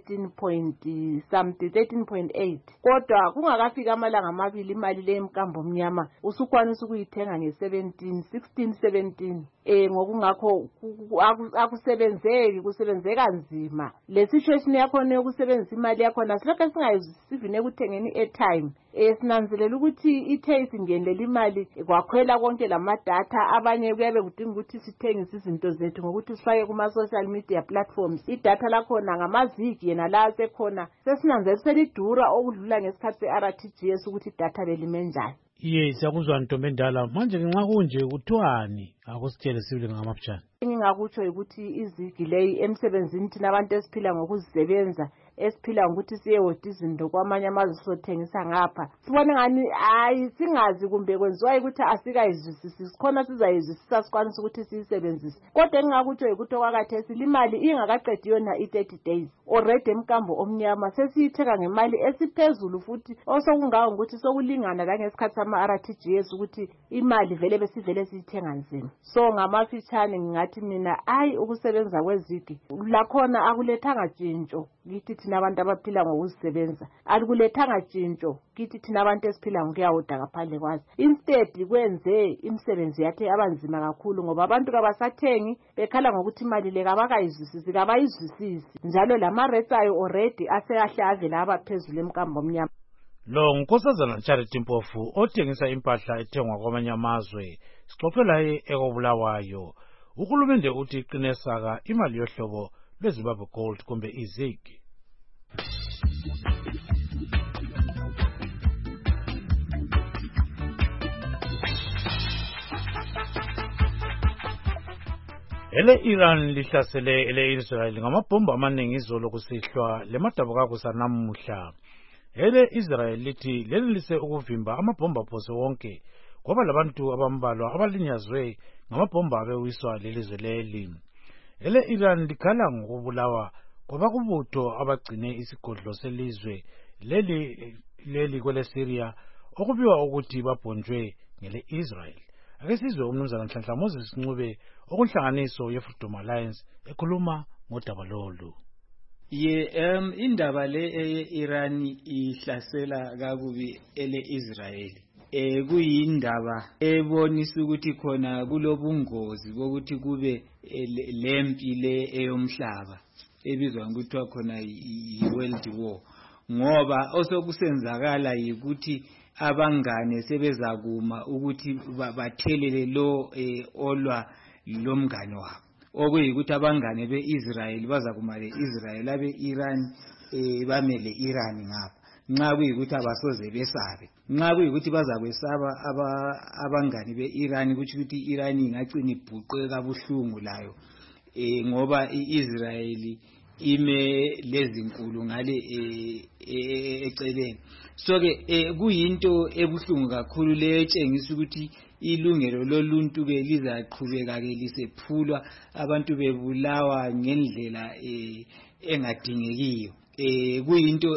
i-13.8 kodwa kungakafika amalanga amabili imali le emkambo omnyama usukwanisa ukuyithenga nge-16-17 ngokungakho akusebenzeki kusebenzeka nzima. Le situation yakhona yokusebenzisa imali yakhona silokho singayisivine ekuthengeni airtime. Sinanzelela ukuthi ithe isingenele imali kwakhwela konke lamadatha. Abanye kuyabe kudinga ukuthi sithengise izinto zethu ngokuthi sifake kuma-social media platforms. Idatha lakhona ngamazigi yena la asekhona sesinanzelela selidura okudlula ngesikhathi se-RTGS ukuthi idatha belime njani. Siyakuzwa Ntombi Endala. Manje nxa kunje kuthiwani akusitshele sibili ngamafutshane. Engingakutsho ukuthi izigi leyi emsebenzini thina abantu esiphila ngokuzisebenza esiphila ngokuthi siyehoda izinto kwamanye amazwe sizothengisa ngapha sibone ngani hayi singazi kumbe kwenziwa ukuthi asikayizwisisi sikhona sizayizwisisa sikwanisa ukuthi siyisebenzise kodwa engingakutsho ukuthi okwakhathesi imali ingakaqedi yona i-30 days already emkambo omnyama sesiyithenga ngemali esiphezulu futhi osokungawo ukuthi sokulingana la ngesikhathi sama-RTGS ukuthi imali vele besivele siyithenga nzima so ngamafitshane ngingathi mina ukusebenza kwezigi lakhona akulethanga tshintsho kithi thina abantu abaphila ngokuzisebenza alikulethanga tshintsho kithi thina abantu esiphila ngokuyawoda ngaphandle kwazo instead kwenze imisebenzi yathe abanzima kakhulu ngoba abantu kabasathengi bekhala ngokuthi imali le kabakayizwisisi kabayizwisisi njalo lama-rates ayo already aseyahle avela abaphezulu emkambo omnyama. Lo ngunkosazana Charity Mpofu othengisa impahla ethengwa kwamanye amazwe sixoxe laye ekobulawayo. Uhulumende uthi iqine saka imali yohlobo lweZimbabwe Gold kumbe izigi. Ele Iran lihlasele ele Israel ngamabhomba amaningi izolo kusihlwa lemadabuka kusanamuhla. Ele Israel lithi lenelise ukuvimba amabhomba phose wonke kwaba labantu abambalwa abalinyazwe ngamabhomba abewiswa lelizwe leli. Ele Iran likhala ngokubulawa kwabakubutho abagcine isigodlo selizwe leli kwele Syria okubiwa ukuthi babhonjwe ngele Israel. Ake sizwe umnumzana Nhlanhla Moses Ncube okunhlanganiso ye-Freedom Alliance ekhuluma ngodaba lolu. Indaba le e-Iran ihlasela kakubi ele Israel kuyindaba ebonisa ukuthi khona kulobungozi bokuthi kube lempi le eyomhlaba ebizwa ngokuthiwa khona i-World War ngoba osokusenzakala yikuthi abangane sebezakuma ukuthi bathelele lo olwa lomngane wabo okuyikuthi abangane be-Israel bazakuma le-Israel abe-Iran bamele Iran ngapha nxa kuyikuthi abasoze besabe nxa kuyikuthi bazakwesaba abangane be-Iran ukuthi i-Iran ingagcina ibhuqwe kabuhlungu layo ngoba i-Israel ime lezinkulu ngale eceleni so-ke kuyinto ebuhlungu kakhulu le etshengisa ukuthi ilungelo loluntu ke lizaqhubeka ke lisephulwa abantu bebulawa ngendlela engadingekiyo kuyinto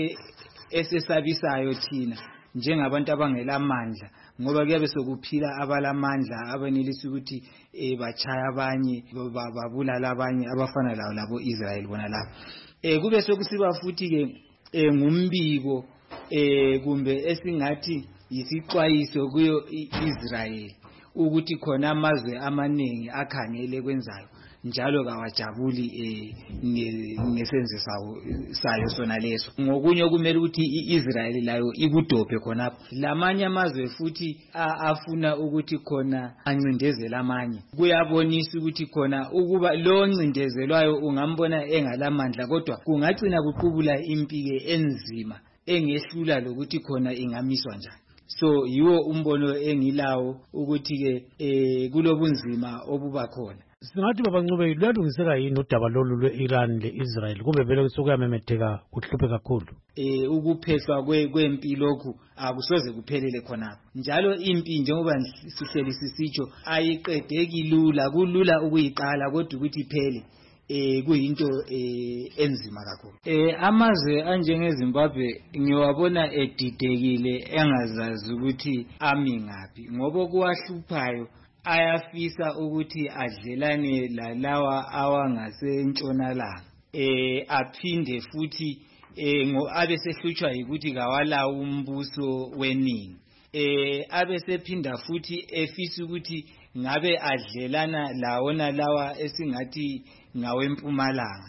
esesabisayo thina njengabantu abangelamandla ngoba kuyabe sokuphila abalamandla abenelisa ukuthi bachaya abanye babulala abanye abafana lawo labo Israel bona lapha kube sokusiba futhi ke ngumbiko kumbe esingathi yisixwayiso kuyo Israel ukuthi khona amazwe amaningi akhangele kwenzayo njalo kawajabuli ngesenzo sayo sona leso ngokunye kumele ukuthi iIsrael layo ikudophe khonapho lamanye amazwe futhi afuna ukuthi khona ancindezela amanye kuyabonisa ukuthi khona ukuba lo ncindezelwayo ungambona engalamandla kodwa kungagcina kuqubula impike enzima engehlula lokuthi khona ingamiswa njani so yiwo umbono engilawo ukuthi ke kulobunzima obuba khona. Singathi baba Ncube luyalungiseka yini udaba lolu lwe-Iran le-Israel kube vele sokuyamemetheka kuhluphe kakhulu? Ukuphehlwa kwempi lokhu akusoze kuphelele khonapho njalo impi njengoba sihleli sisitsho ayiqedeki lula kulula ukuyiqala kodwa ukuthi iphele kuyinto enzima kakhulu. Amazwe anjengeZimbabwe ngiwabona edidekile engazazi ukuthi ami ngaphi ngoba kuwahluphayo ayafisa ukuthi adlelane lalawa awangasentshonalanga aphinde futhi abe sehlutshwa yikuthi kawala umbuso weningi abesephinda futhi efisa ukuthi ngabe adlelana lawona lawa esingathi ngawempumalanga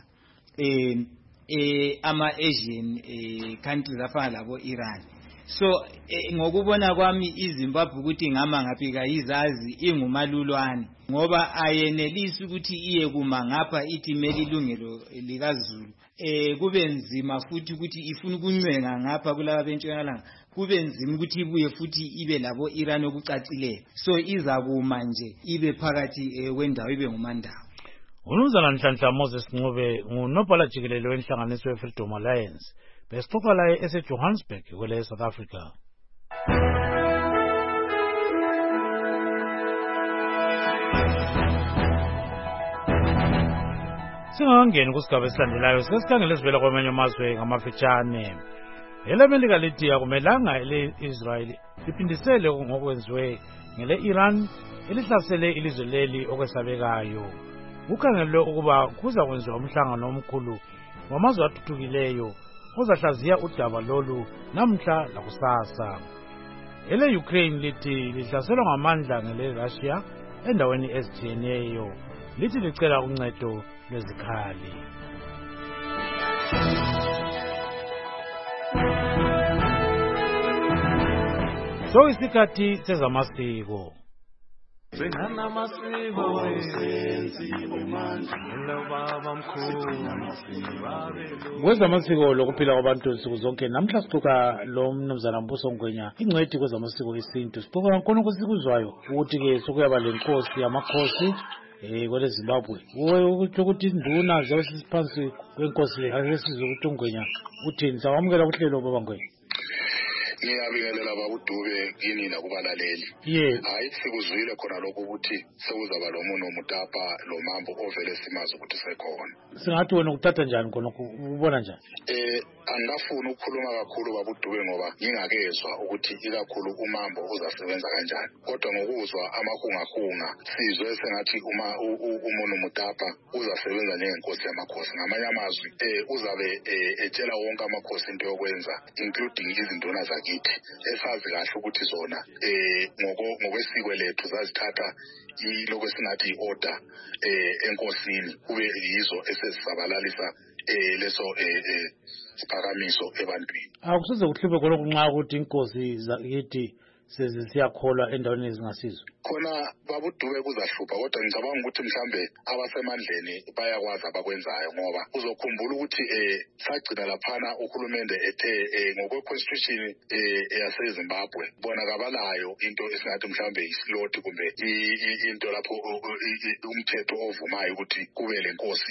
ama-Asian countries afana labo Iran so ngokubona kwami iZimbabwe ukuthi ngama ngaphi kayizazi ingumalulwane ngoba ayenelisi ukuthi iye kuma ngapha ithi meli ilungelo likaZulu kube nzima futhi ukuthi ifuna ukuncwenga ngapha kulaba bentshonalanga kube nzima ukuthi ibuye futhi ibe labo Iran okucacileyo so izakuma nje ibe phakathi kwendawo ibe ngumandawo. Unumzana Nhlanhla Moses Ncube ngunobhala jikelele wenhlanganiso ye-Freedom Alliance besixoxa laye ese-Johannesburg kwele South Africa. Singangeni kusigaba esilandelayo sesikhangele esivela kwamanye amazwe ngamafitshane. Elemelika lithi akumelanga ele-Israel liphindisele ngokwenziwe ngele-Iran elihlasele ilizwe leli okwesabekayo. Kukhangelwe ukuba kuza kwenziwa umhlangano omkhulu wamazwe athuthukileyo ozahlaziya udaba lolu namhla lakusasa. Ele-Ukraine lithi lihlaselwa ngamandla ngele-Russia endaweni ezitshiyeneyo. Lithi licela uncedo lwezikhali. So isikhathi sezamasiko. Kwezamasiko lokuphila kwabantu nsuku zonke namhla sixoxa lo mnumzana Mbuso Ngwenya ingcwethi kwezamasiko esintu. Sixoxa ngakhona kusikuzwayo ukuthi-ke sokuyaba lenkosi yamakhosi kwele Zimbabwe. Ukuthi ukuthi induna ziyabe sisiphansi kwenkosi le ake sizwe ukuthi uNgwenya uthini. Sawamukela kuhlelo baba Ngwenya. Ngiyabingelela babuDube kini nakubalaleli. Hayi sikuzwile khona lokho ukuthi sekuzaba lo muno Mutapa lo mambo ovele simazi ukuthi sekhona. Singathi wena ukuthatha njani khona ubona njani? Angafuna ukukhuluma kakhulu babuDube ngoba ngingakezwa ukuthi ikakhulu umambo uzasebenza kanjani. Kodwa ngokuzwa amahungahunga sizwe sengathi umuntu Mutapa uzasebenza njengenkosi yamakhosi. Ngamanye amazwi uzabe etshela wonke amakhosi into yokwenza including izinduna zakithi esazi kahle ukuthi zona ngokwesiko lethu zazithatha iloko singathi order enkosini kube yizo esezisabalalisa leso siphakamiso ebantwini. Akusize kuhluphe khona kunxa ukuthi inkosi zakithi sezisiyakholwa endaweni ezingasizo. Khona babuDube kuzahlupha kodwa ngicabanga ukuthi mhlambe abasemandleni bayakwazi abakwenzayo ngoba uzokhumbula ukuthi sagcina laphana uhulumende ethe ngokwe-constitution yaseZimbabwe bona kabalayo into esingathi mhlambe islot kumbe into lapho umthetho ovumayo ukuthi kube lenkosi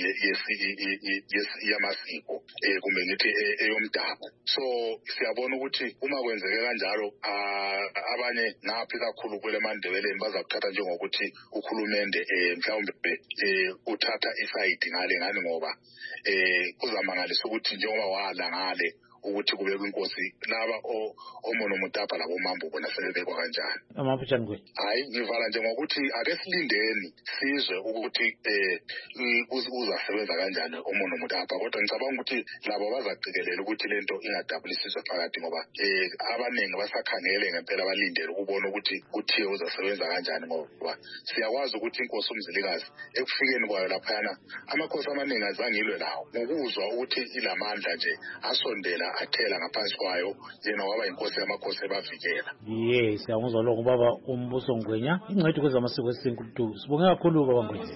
yamasiko kumbe ngithi eyomdabu. So siyabona ukuthi uma kwenzeke kanjalo abanye ngaphi kakhulu kwele mandebeleni bazakuthatha njengokuthi ukhulumende mhlawumbe uthatha iside ngale ngoba kuzamangalisa ukuthi njengoba wala ngale ukuthi kube kwinkosi laba omono Mutapa labo mambo bona sebekwa kanjani. Amafutshane kwe. Hayi ngivala nje ngokuthi ake silindeni sizwe ukuthi uzasebenza kanjani omono Mutapa kodwa ngicabanga ukuthi labo bazaqikelele ukuthi lento ingadabulisiswe phakathi ngoba abaningi basakhangele ngempela balindele ukubona ukuthi kuthiwe uzasebenza kanjani ngoba siyakwazi ukuthi inkosi umzilikazi ekufikeni kwayo laphana amakhosi amaningi azangilwe lawo ngokuzwa ukuthi ilamandla nje asondela athela ngaphansi kwayo yena waba inkosi yamakhosi ebavikela. Siyakuzwa lokho baba uMbuso Ngwenya ingcwethi kwezamasiko esintu. Sibonge kakhulu baba Ngwenya.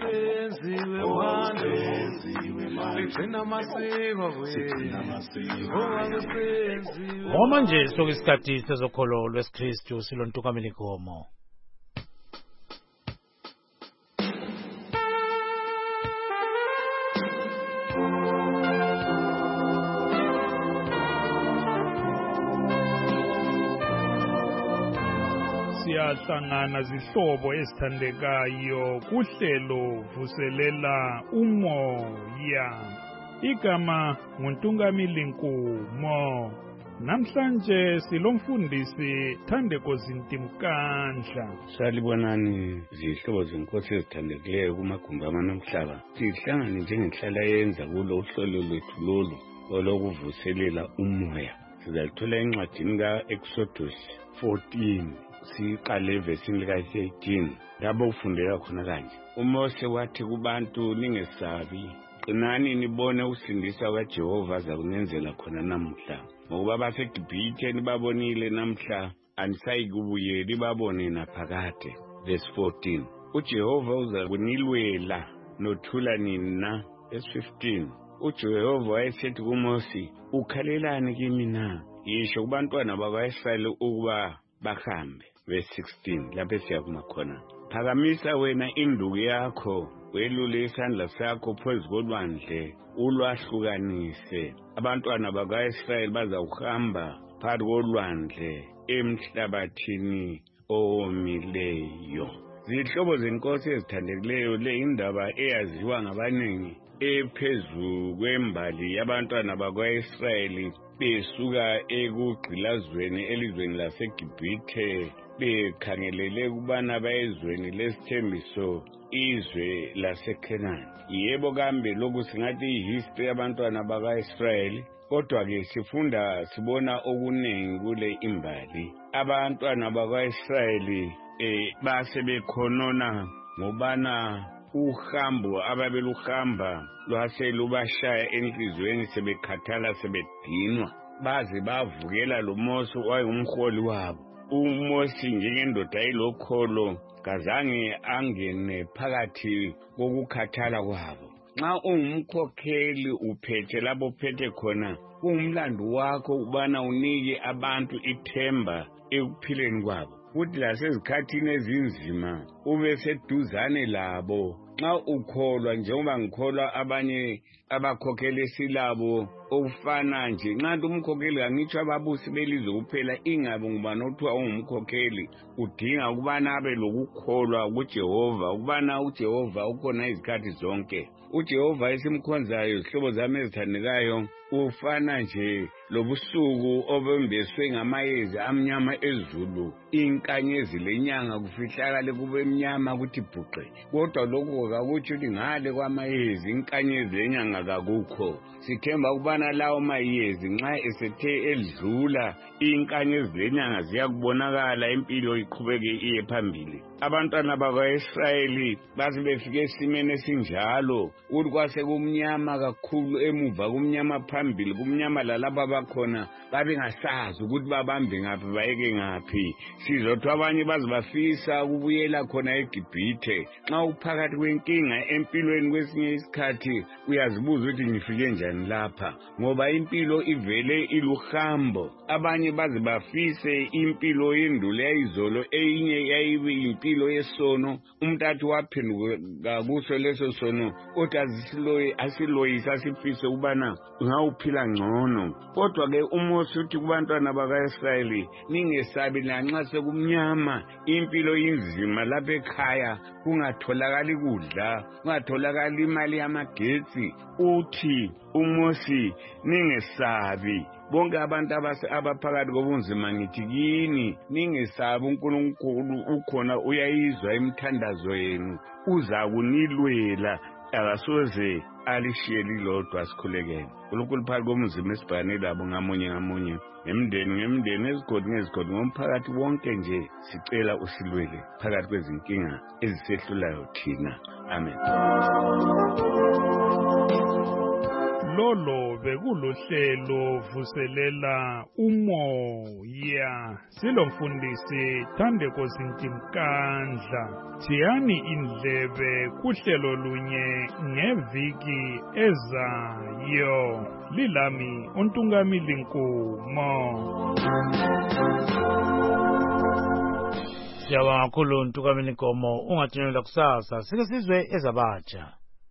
Manje sokuyisikhathi sezokholo lwesikristu silontukamela igomo. Siyahlangana zihlobo esithandekayo kuhlelo vuselela umoya. Igama nguNtungamili Nkumo. Namhlanje silomfundisi Thandeko Zintimkandla. Salibonani zihlobo zenkosi ezithandekileyo kumagumbi amanamhlaba. Sihlangane njengenhlala yenza kulo uhlelo lwethu lolu olokuvuselela umoya. Sizalithola encwadini ka-Exodus 14 siqale evesini lika-18 lapho ufundeka khona kanje. uMose wathi kubantu ningesabi, qinani nibone usindisa kaJehova azakunenzela khona namhla. Ngoba baseGibhithe nibabonile namhla, anisayikubuyela babone naphakade. Verse 14, uJehova uzakunilwela nothula nina. Verse 15, uJehova wayesethi kuMose, ukhalelani kimi na? yisho kubantwana bakwa-Israyeli ukuba bahambe verse 16 lapho siyakuma khona. Phakamisa wena induku yakho welule isandla sakho phezu kolwandle ulwahlukanise. Abantwana bakwa-Israyeli bazawuhamba phakathi kolwandle emhlabathini owomileyo. Zihlobo zenkosi ezithandekileyo, le indaba eyaziwa ngabaningi ephezu kwembali yabantwana bakwa-Israyeli besuka ekugqilazweni elizweni laseGibhithe bekhangelele ukubana bayezweni lesithembiso izwe laseKhenani. Yebo kambe lokhu singathi ihistory yabantwana bakwa-Israyeli, kodwa-ke sifunda sibona okuningi kule imbali. Abantwana bakwa-Israyeli basebekhonona ngobana uhambo ababeluhamba lwase lubashaya enhliziyweni, sebekhathala sebedinwa, baze bavukela lo Mose wayengumholi wabo. UMose njengendoda eyilokholo kazange angene phakathi kokukhathala kwabo. Nxa ungumkhokheli uphethe lapho uphethe khona, kungumlando wakho ubana unike abantu ithemba ekuphileni kwabo, futhi lasezikhathini ezinzima ube seduzane labo. Nxa ukholwa njengoba ngikholwa abanye abakhokheli esilabo okufana nje, nxa umkhokheli kangitsho ababusi belizwe kuphela, ingabe ngubani othiwa ungumkhokheli udinga ukubana abe lokukholwa kuJehova, ukubana uJehova ukhona izikhathi zonke. uJehova esimkhonzayo, zihlobo zami ezithandekayo, ufana nje lobusuku obembeswe ngamayezi amnyama ezulu, inkanyezi lenyanga kufihlakale kube mnyama kuthi bhuqe. Kodwa lokho kakutsho ukuthi ngale kwamayezi inkanyezi lenyanga kakukho. Sithemba ukubana lawo mayezi nxa esethe edlula, inkanyezi lenyanga ziyakubonakala, impilo iqhubeke iye phambili. Abantwana bakwa-Israyeli baze befike esimeni esinjalo, ukuthi kwase kumnyama kakhulu emuva, kumnyama phambili, kumnyama lalapha bakhona babengasazi ukuthi babambe ngaphi bayeke ngaphi. Sizothi abanye baze bafisa ukubuyela khona eGibhithe. Nxa uphakathi kwenkinga empilweni kwesinye isikhathi uyazibuza ukuthi ngifike njani lapha, ngoba impilo ivele iluhambo. Abanye baze bafise impilo yendulo yayizolo, eyinye yayibe impilo yesono, umuntu athi waphenduka kuso leso sono, kodwa asiloyisa sifise ukubana ngawuphila ngcono. Kodwa-ke uMose uthi kubantwana bakwa-Israyeli, ningesabi lanxa sekumnyama, impilo inzima lapha ekhaya, kungatholakali kudla, kungatholakali imali yamagetsi. Uthi uMose, ningesabi bonke abantu abaphakathi kobunzima, ngithi kini ningesabi, uNkulunkulu ukhona, uyayizwa imithandazo yenu, uza kunilwela, akasoze alishiye lilodwa. Sikhulekele uNkulunkulu phakathi komzimba esibhekane labo ngamunye ngamunye, ngemndeni, ezigodi, ngomphakathi wonke nje, sicela usilwele phakathi kwezinkinga ezisehlulayo thina. Amen. Lolo bekulohlelo vuselela umoya. Silomfundisi Thandeko Zintimkandla. Thiyani indlebe kuhlelo lunye ngeviki ezayo. Lilami uNtungamili Nkomo. Siyabonga kakhulu uNtungamili Nkomo. Ungathunyelwa kusasa, sike sizwe ezabatsha.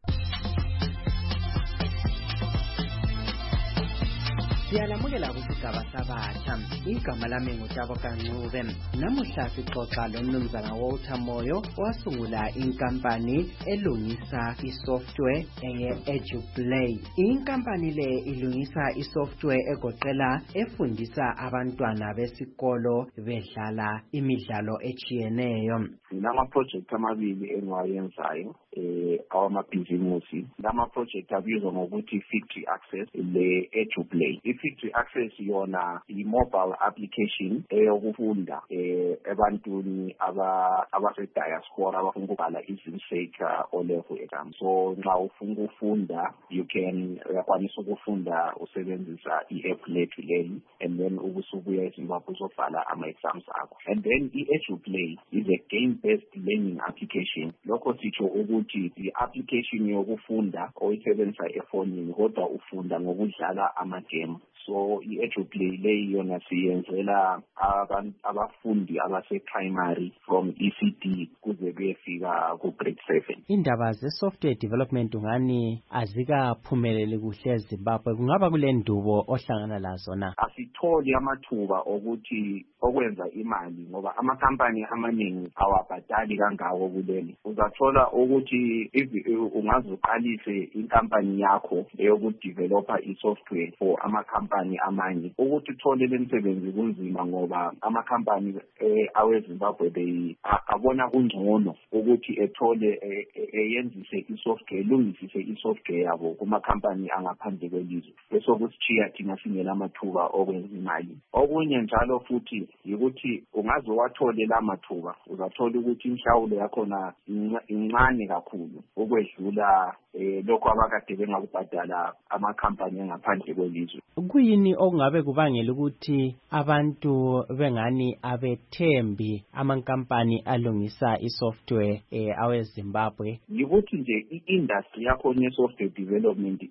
Siyalamukela kusigaba sabatsha. Igama lami nguTabo Kancube. Namuhla sixoxa lomnumzana Walter Moyo wasungula inkampani elungisa isoftware eye-EduPlay. Inkampani le ilungisa isoftware egoqela efundisa abantwana besikolo bedlala imidlalo echiyeneyo. Nama-project amabili engiwayenzayo awamabhizimusi. Lama-project abizwa ngokuthi Factory Access le-EduPlay. I-Factory Access yona i-mobile application eyokufunda ebantwini abase-diaspora abafuna ukubhala izinseka O-level exam. So nxa ufuna ukufunda uyakwanisa ukufunda usebenzisa i-app lethu leyi, and then ubusubuya eZimbabwe uzobhala ama-exams akho. And then i-EduPlay is a game-based learning application. Lokho sitsho ukuthi i-application yokufunda oyisebenzisa efonini, kodwa ufunda ngokudlala ama-game. so i-EduPlay leyi yona siyenzela abafundi abase-primary from ECD kuze kuyefika ku-grade 7. Indaba ze-software development ungani azikaphumeleli kuhle eZimbabwe, kungaba kule ndubo ohlangana lazo na? Asitholi amathuba okuthi okwenza imali ngoba amakampani amaningi awabhadali kangako kuleli. Uzathola ukuthi ungazuqalise inkampani yakho eyokudevelopa i-software for amakampani amanye. Ukuthi uthole lemisebenzi kunzima ngoba amakampani aweZimbabwe abona kungcono ukuthi ethole eyenzise i-software, lungisise i-software yabo kumakampani angaphandle kwelizwe. Bese kusithiya thina singela amathuba okwenza imali. Okunye njalo futhi ukuthi ungaze wathole la mathuba, uzathola ukuthi inhlawulo yakhona incane kakhulu ukwedlula lokho abakade bengakubhadala amakampani angaphandle kwelizwe. Kuyini okungabe kubangela ukuthi abantu bengani abethembi amankampani alungisa isoftware aweZimbabwe? Yikuthi nje i-industry yakhona ye-software development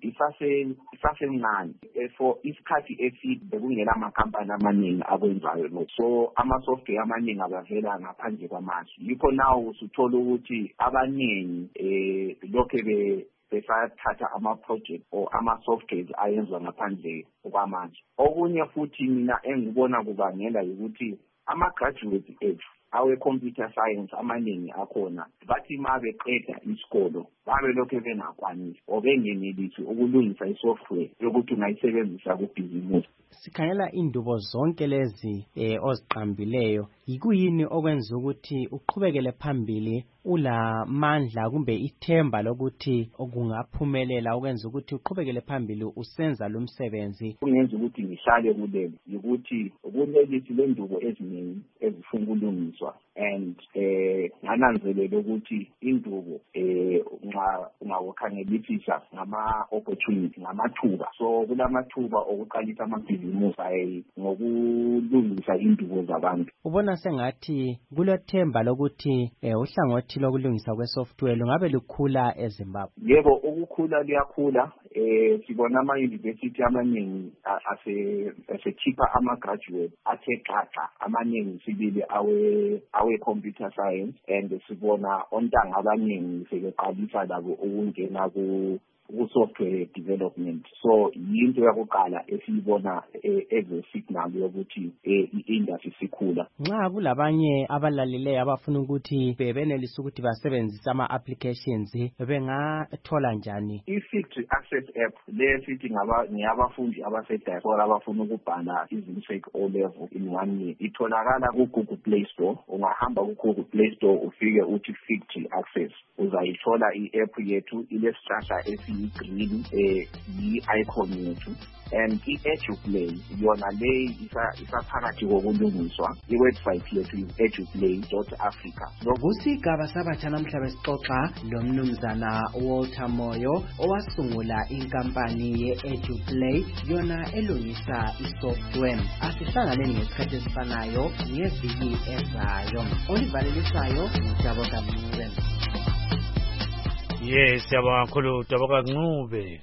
isasencane for isikhathi eside bekungela amakampani amaningi akwenzayo no. So ama-software amaningi abavela ngaphandle kwamazwe. Yikho nawo usuthola ukuthi abaningi lokho besathatha ama-project or ama-softwares ayenzwa ngaphandle kwamanje. Okunye futhi mina engibona kubangela ukuthi ama-graduates ethu awe-computer science amaningi akhona bathi ma beqeda isikolo babe lokho bengakwanisi or bengenelisi ukulungisa isoftware yokuthi ungayisebenzisa kubhizinisi. Sikhangela indubo zonke lezi oziqambileyo, yikuyini okwenza ukuthi uqhubekele phambili ulamandla kumbe ithemba lokuthi okungaphumelela okwenza ukuthi uqhubekele phambili usenza lo msebenzi? Kungenza ukuthi ngihlale kuleli ukuthi kuleli silendubo eziningi ezifuna ukulungiswa and ngananzelela ukuthi indubo ungawukhangelisisa ngama-opportunity, ngamathuba. So kulamathuba okuqalisa amabhizimusi ngokulungisa indubo zabantu. Ubona sengathi kulethemba lokuthi uhlangothi lokulungisa kwesoftware lungabe lukhula eZimbabwe? Yebo, ukukhula liyakhula. Sibona ama-university amaningi asekhipha ama-graduate athe xaxa amaningi sibili awe-computer science, and sibona ontanga abaningi sebeqalisa labo ukungena ku-software development. So yinto yakuqala esiyibona eze-signal yokuthi i-industry sikhula. Nxa kulabanye abalaleleyo abafuna ukuthi benelise ukuthi basebenzise ama-applications bengathola njani? I-Factory Access App le sithi ngeyabafundi abase-diaspora abafuna ukubhala izimsek O-level in 1 year. Itholakala ku-Google Play Store. Ungahamba ku-Google Play Store ufike uthi Factory Access. Uzayithola i-app yethu ile-structure green i-icon yethu, and i-EduPlay yona le isaphakathi kokulungiswa. I-website yethu is eduplay.africa. Kusigaba sabatsha namhla besixoxa lo mnumzana Walter Moyo owasungula inkampani ye-EduPlay yona elungisa isoftware. Asihlanganeni ngesikhathi esifanayo ngeviki ezayo. Olivalelisayo uDaboka Ncube. Yes, siyabonga kakhulu Daboka Ncube.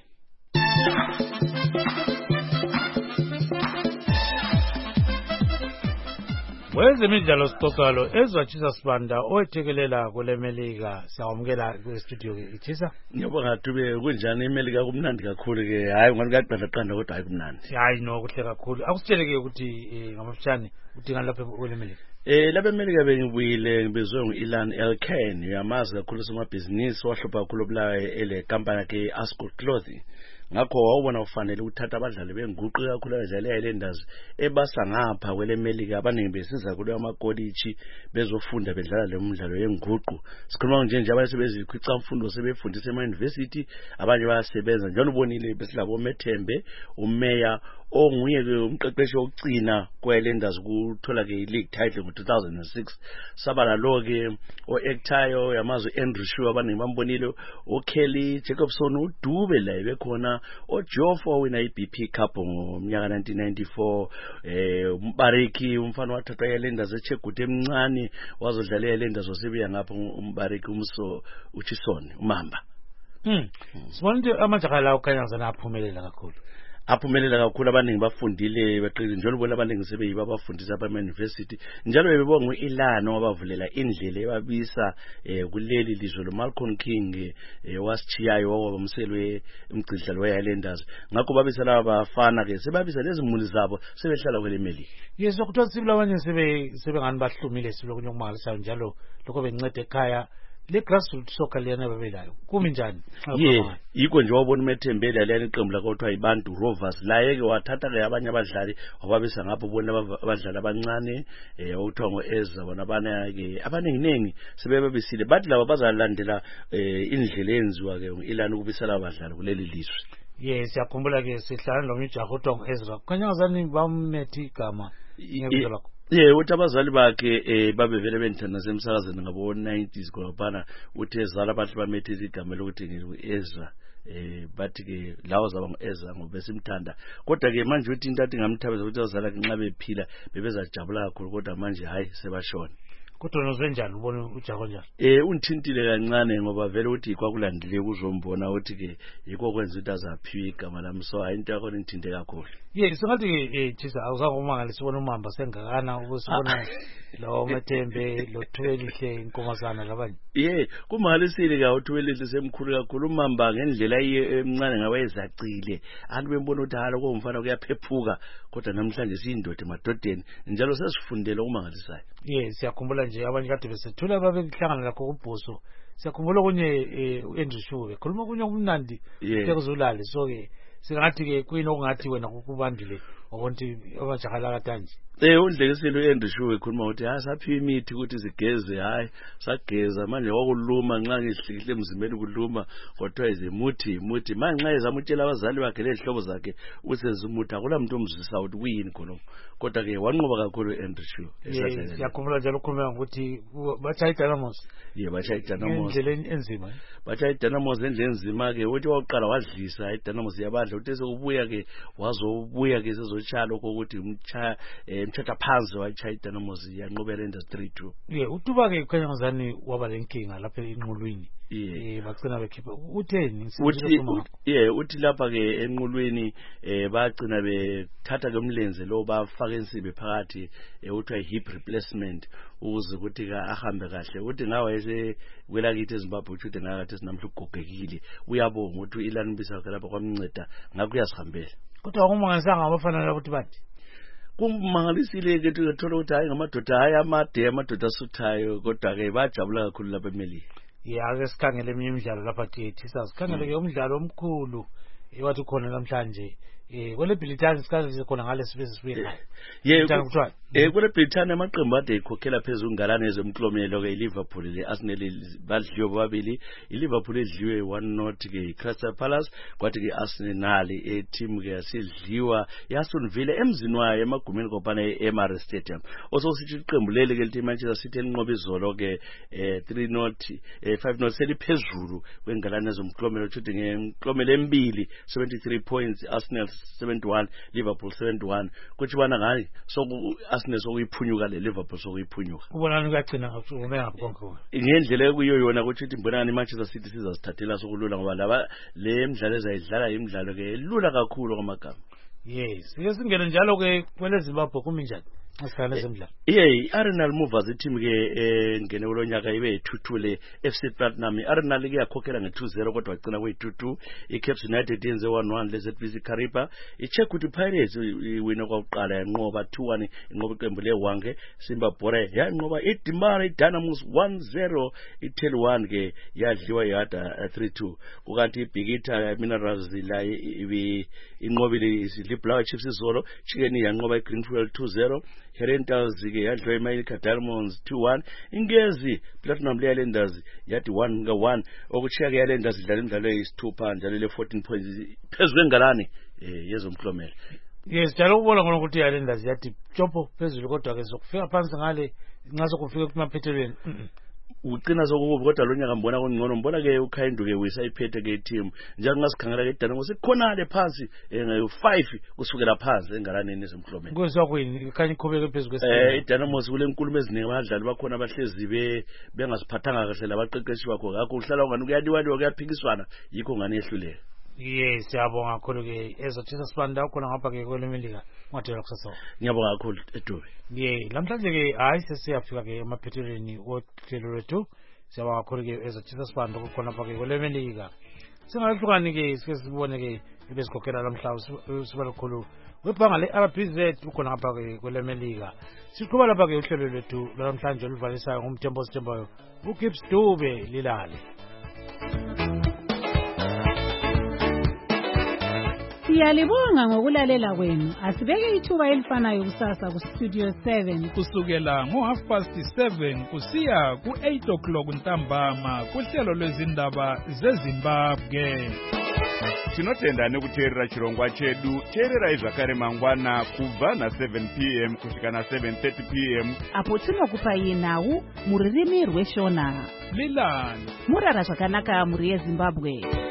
Wezemidlalo sixoxalo ezwatshisa sibanda owethekelela kule Melika siyamukela kwestudio ichisa. Ngiyabonga Dube, kunjani eMelika? Kumnandi kakhulu ke, hayi ngikaqanda kodwa hayi kumnandi. Hayi no kuhle kakhulu. Akusitsheleke ukuthi ngamafishane udinga lapha kule Melika. Lapha eMelika bengibuyile ngibizwe ngu-Ilan Elkan, uyamazi kakhulu somabhizinisi wahlupha kakhulu obulayo ele company yakhe Ascot Clothing. Ngakho wawubona ufanele uthatha abadlali benguqu kakhulu abadlali elendazi ebasa ngapha kwele Melika abaningi besiza kule amakoliji bezofunda bedlala le mdlalo yenguqu. Sikhuluma nje abasebezikhwica mfundo sebefundisa ema-university, abanye bayasebenza njalo ubonile besilabo Methembe umeya onguye ke umqeqeshi wokugcina kwelendazi ukuthola ke league title ngo-2006. Sabala lo ke o-Ektayo yamazwe Andrew Shaw abaningi bambonile, oKelly Jacobson uDube la bekhona, oJoffo wina iBP Cup ngomnyaka 1994, uMbariki umfana wathatha elendazi eChegude emncane wazodlalela elendazi osebuya ngapha uMbariki umso uChisoni umamba. Sibona ukuthi amajaha lawo khanya ngizana aphumelela kakhulu. aphumelela kakhulu abaningi bafundile baqile njalo bona abaningi sebeyiba abafundisa abama university njalo bebonga uIlano wabavulela indlela ebabisa kuleli lizwe lo Malcolm King wasichiyayo wabamselwe umgcidlalo weHighlanders ngakho babisa laba bafana ke sebabisa lezi muli zabo sebehlala kwele Melika. Yes ukuthiwa sibula abanye sebengani bahlumile silokunye okumangalisayo njalo lokho bencede ekhaya le grassroots soccer lena babelayo kumi njani yiko nje wabona uMethembela leli iqembu lakothiwa iBantu Rovers laye ke wathatha ke abanye abadlali wababisa ngapho bona abadlali abancane okuthiwa ngoEzra bona bana ke abaningi sebebabisile bathi laba bazalandela indlela enziwa ke uIlana ukubisela abadlali kuleli lizwe. Yes siyakhumbula ke sihlala nomjaho okuthiwa ngoEzra kanyazani bamethi igama ngebizo lakho. Uthi abazali bakhe babevele benthanda semsakazweni ngabo 90s kodwa uthi ezala bathi bamethi igama lokuthi ngiuEzra bathi ke lawo zaba ngoEzra ngoba besimthanda kodwa ke manje uthi into athi ngamthabeza ukuthi abazali bakhe nxa bephila bebezajabula kakhulu kodwa manje hayi sebashona. Kodwa nozwe njani ubona uJaco njani? Unthintile kancane ngoba vele uthi kwakulandile kuzombona uthi ke yiko kwenza ukuthi azaphiwe igama lami so hayi into yakho inthinte kakhulu. Singathi Tshisa awuzakumangala sibona umamba sengakana ubusibona lo Methembe lo Thuwelihle inkomasana labanye. Kumangalisile ka uThuwelihle semkhulu kakhulu umamba ngendlela emncane ngabe ezacile antu bembona ukuthi hala komfana kuyaphephuka kodwa namhlanje siyindoda emadodeni njalo sesifundele ukumangalisayo. Siyakhumbula nje abanye kade besethula babehlangana lakho kubhuso siyakhumbula kunye uAndrew Shuwe khuluma kunye kumnandi sekuzulale so ke singathi ke kuyini okungathi wena ukubandile ukuthi abajahala katanje. Undlekisile uAndrew Shuwe ekhuluma ukuthi saphiwe imithi ukuthi sigeze hayi sageza manje wakuluma nxa ngihlikihle emzimbeni kuluma kodwa izimuthi manje nxa ezamutshela abazali bakhe lehlobo zakhe usezumuthi akulamuntu omzwisa ukuthi kuyini khona kodwa ke wanqoba kakhulu uAndrew Shuwe. Siyakhumbula njalo ukhuluma ukuthi batshaya iDynamos. Batshaya iDynamos endleleni enzima. Batshaya iDynamos endleleni enzima ke uthi waqala wadlisa iDynamos yabadla uthi sekubuya ke wazobuya ke sezochaya lokho ukuthi umthatha phansi wachaya iDynamos yanqobela Enders 3-2. Utuba ke khanyazani waba lenkinga lapha enqulwini. Bagcina bekhipha utheni uthi lapha ke enqulweni bagcina bethatha ke umlenze lo bafaka insimbi phakathi uthiwa hip replacement ukuze ukuthi ka ahambe kahle uthi ngawe kwelakithi eZimbabwe uthi ngakathi sinamhla ugogekile uyabonga ukuthi uIlana Mbisa lapha kwamnceda ngakho uyasihambela. Kodwa akumangalisanga abafana labo ukuthi bathi kumangalisile ke thola ukuthi hayi ngamadoda hayi amade amadoda asuthayo kodwa ke bajabula kakhulu lapha eMelika. Ake sikhangele eminye imidlalo lapha Tshisa sikhangele ke umdlalo omkhulu ewathi khona namhlanje kwele Britani sikaze khona ngale sibese sibuye kwele Britani amaqembu ade ekhokhela phezulu ngalane ezomklomelo ke iLiverpool leArsenal badliwe babili iLiverpool edliwe 1-0 ke Crystal Palace kwathi ke Arsenal team ke yasidliwa yaSton Villa emzini wayo emagumeni kopana eEmirates Stadium ososithi iqembu leli ke lithi Manchester City enqoba izolo ke 3-0 5-0 seliphezulu kwengalane ezomklomelo uthi ngemklomelo embili 73 points Arsenal 71 Liverpool 71 kuthi bana ngayi so Arsenal sokuyiphunyuka le Liverpool sokuyiphunyuka ubonani kugcina ngapha konke ngendlela kuyo yona ukuthi imbonani Manchester City sizasithathela sokulula ngoba laba le imidlalo ezayidlala imidlalo ke lula kakhulu kwamagama. Sike singene njalo ke kwele Zimbabwe kuminjani asikhala ezemidlalo. iArenal Movers team ke ngene kulonyaka ibe yithuthule FC Platinum iArenal ke yakhokhela nge 2-0 kodwa wagcina kuyi 2-2 iCaps United yenze 1-1 leZBC Kariba iCheguti Pirates iwina kwakuqala yanqoba 2-1 inqoba iqembu leWange Simba Bore yanqoba iDimara iDynamos 1-0 iTel1 ke yadliwa yada 3-2 kukanti iBigita Minerals la inqobile iSiliblawa Chiefs izolo Chicken yanqoba iGreenfield 2-0 Herentals ke yadliwa iMayica Diamonds 2-1 Ingezi Platinum leYalenders yathi 1-1 okuchiya ke yaLenders idlala imidlalo eyisithupha njalo le 14 points phezulu engalane yezomklomelo. Njalo ubona ngona ukuthi yaLenders yathi chopo phezulu kodwa ke zokufika phansi ngale nxa kufika kumaphethelweni ucina sokubi kodwa lonyaka mbona kungcono mbona ke uKhaindu ke uyisayiphethe ke team njalo ngasikhangela ke iDynamos sikhonale phansi nge5 kusukela phansi engalaneni ezomklomelo kwezwa kuyini khanye ikhubeke phezulu kwesibili iDynamos kule nkulumo eziningi abadlali bakhona abahlezi bengasiphathanga kahle labaqeqeshi bakho ngakho uhlala ungani kuyaliwa kuyaphikiswana yikho ngani ehluleka. Yes, siyabonga kakhulu-ke ezothisa sibanda ukhona ngapha-ke kwelemelika ngadela kusasa. Ngiyabonga kakhulu Dube. Namhlanje-ke hayi sesiyafika-ke emaphethelweni wohlelo lwethu. Siyabonga kakhulu-ke ezothisa sibanda ukhona ngapha-ke kwelemelika. Singahlukani-ke sike sibone-ke ebezikhokhela lamhla sibalukhulu webhanga le-RBZ ukhona ngapha-ke kwelemelika. Siqhuba lapha-ke uhlelo lwethu lwanamhlanje oluvalisayo ngumthembo osithembayo uGibbs Dube lilale. Siyalibonga ngokulalela kwenu. Asibeke ithuba elifanayo kusasa ku-Studio 7 kusukela ngo7:30 kusiya ku8 ntambama kuhlelo lwezindaba zeZimbabwe. Tinotenda nekuteerera chirongwa chedu. Teererai zvakare mangwana kubva na7 p.m. kusvika na7:30 p.m. apo tinokupai nhau muririmi rweshona. Lilani murara zvakanaka muri yeZimbabwe.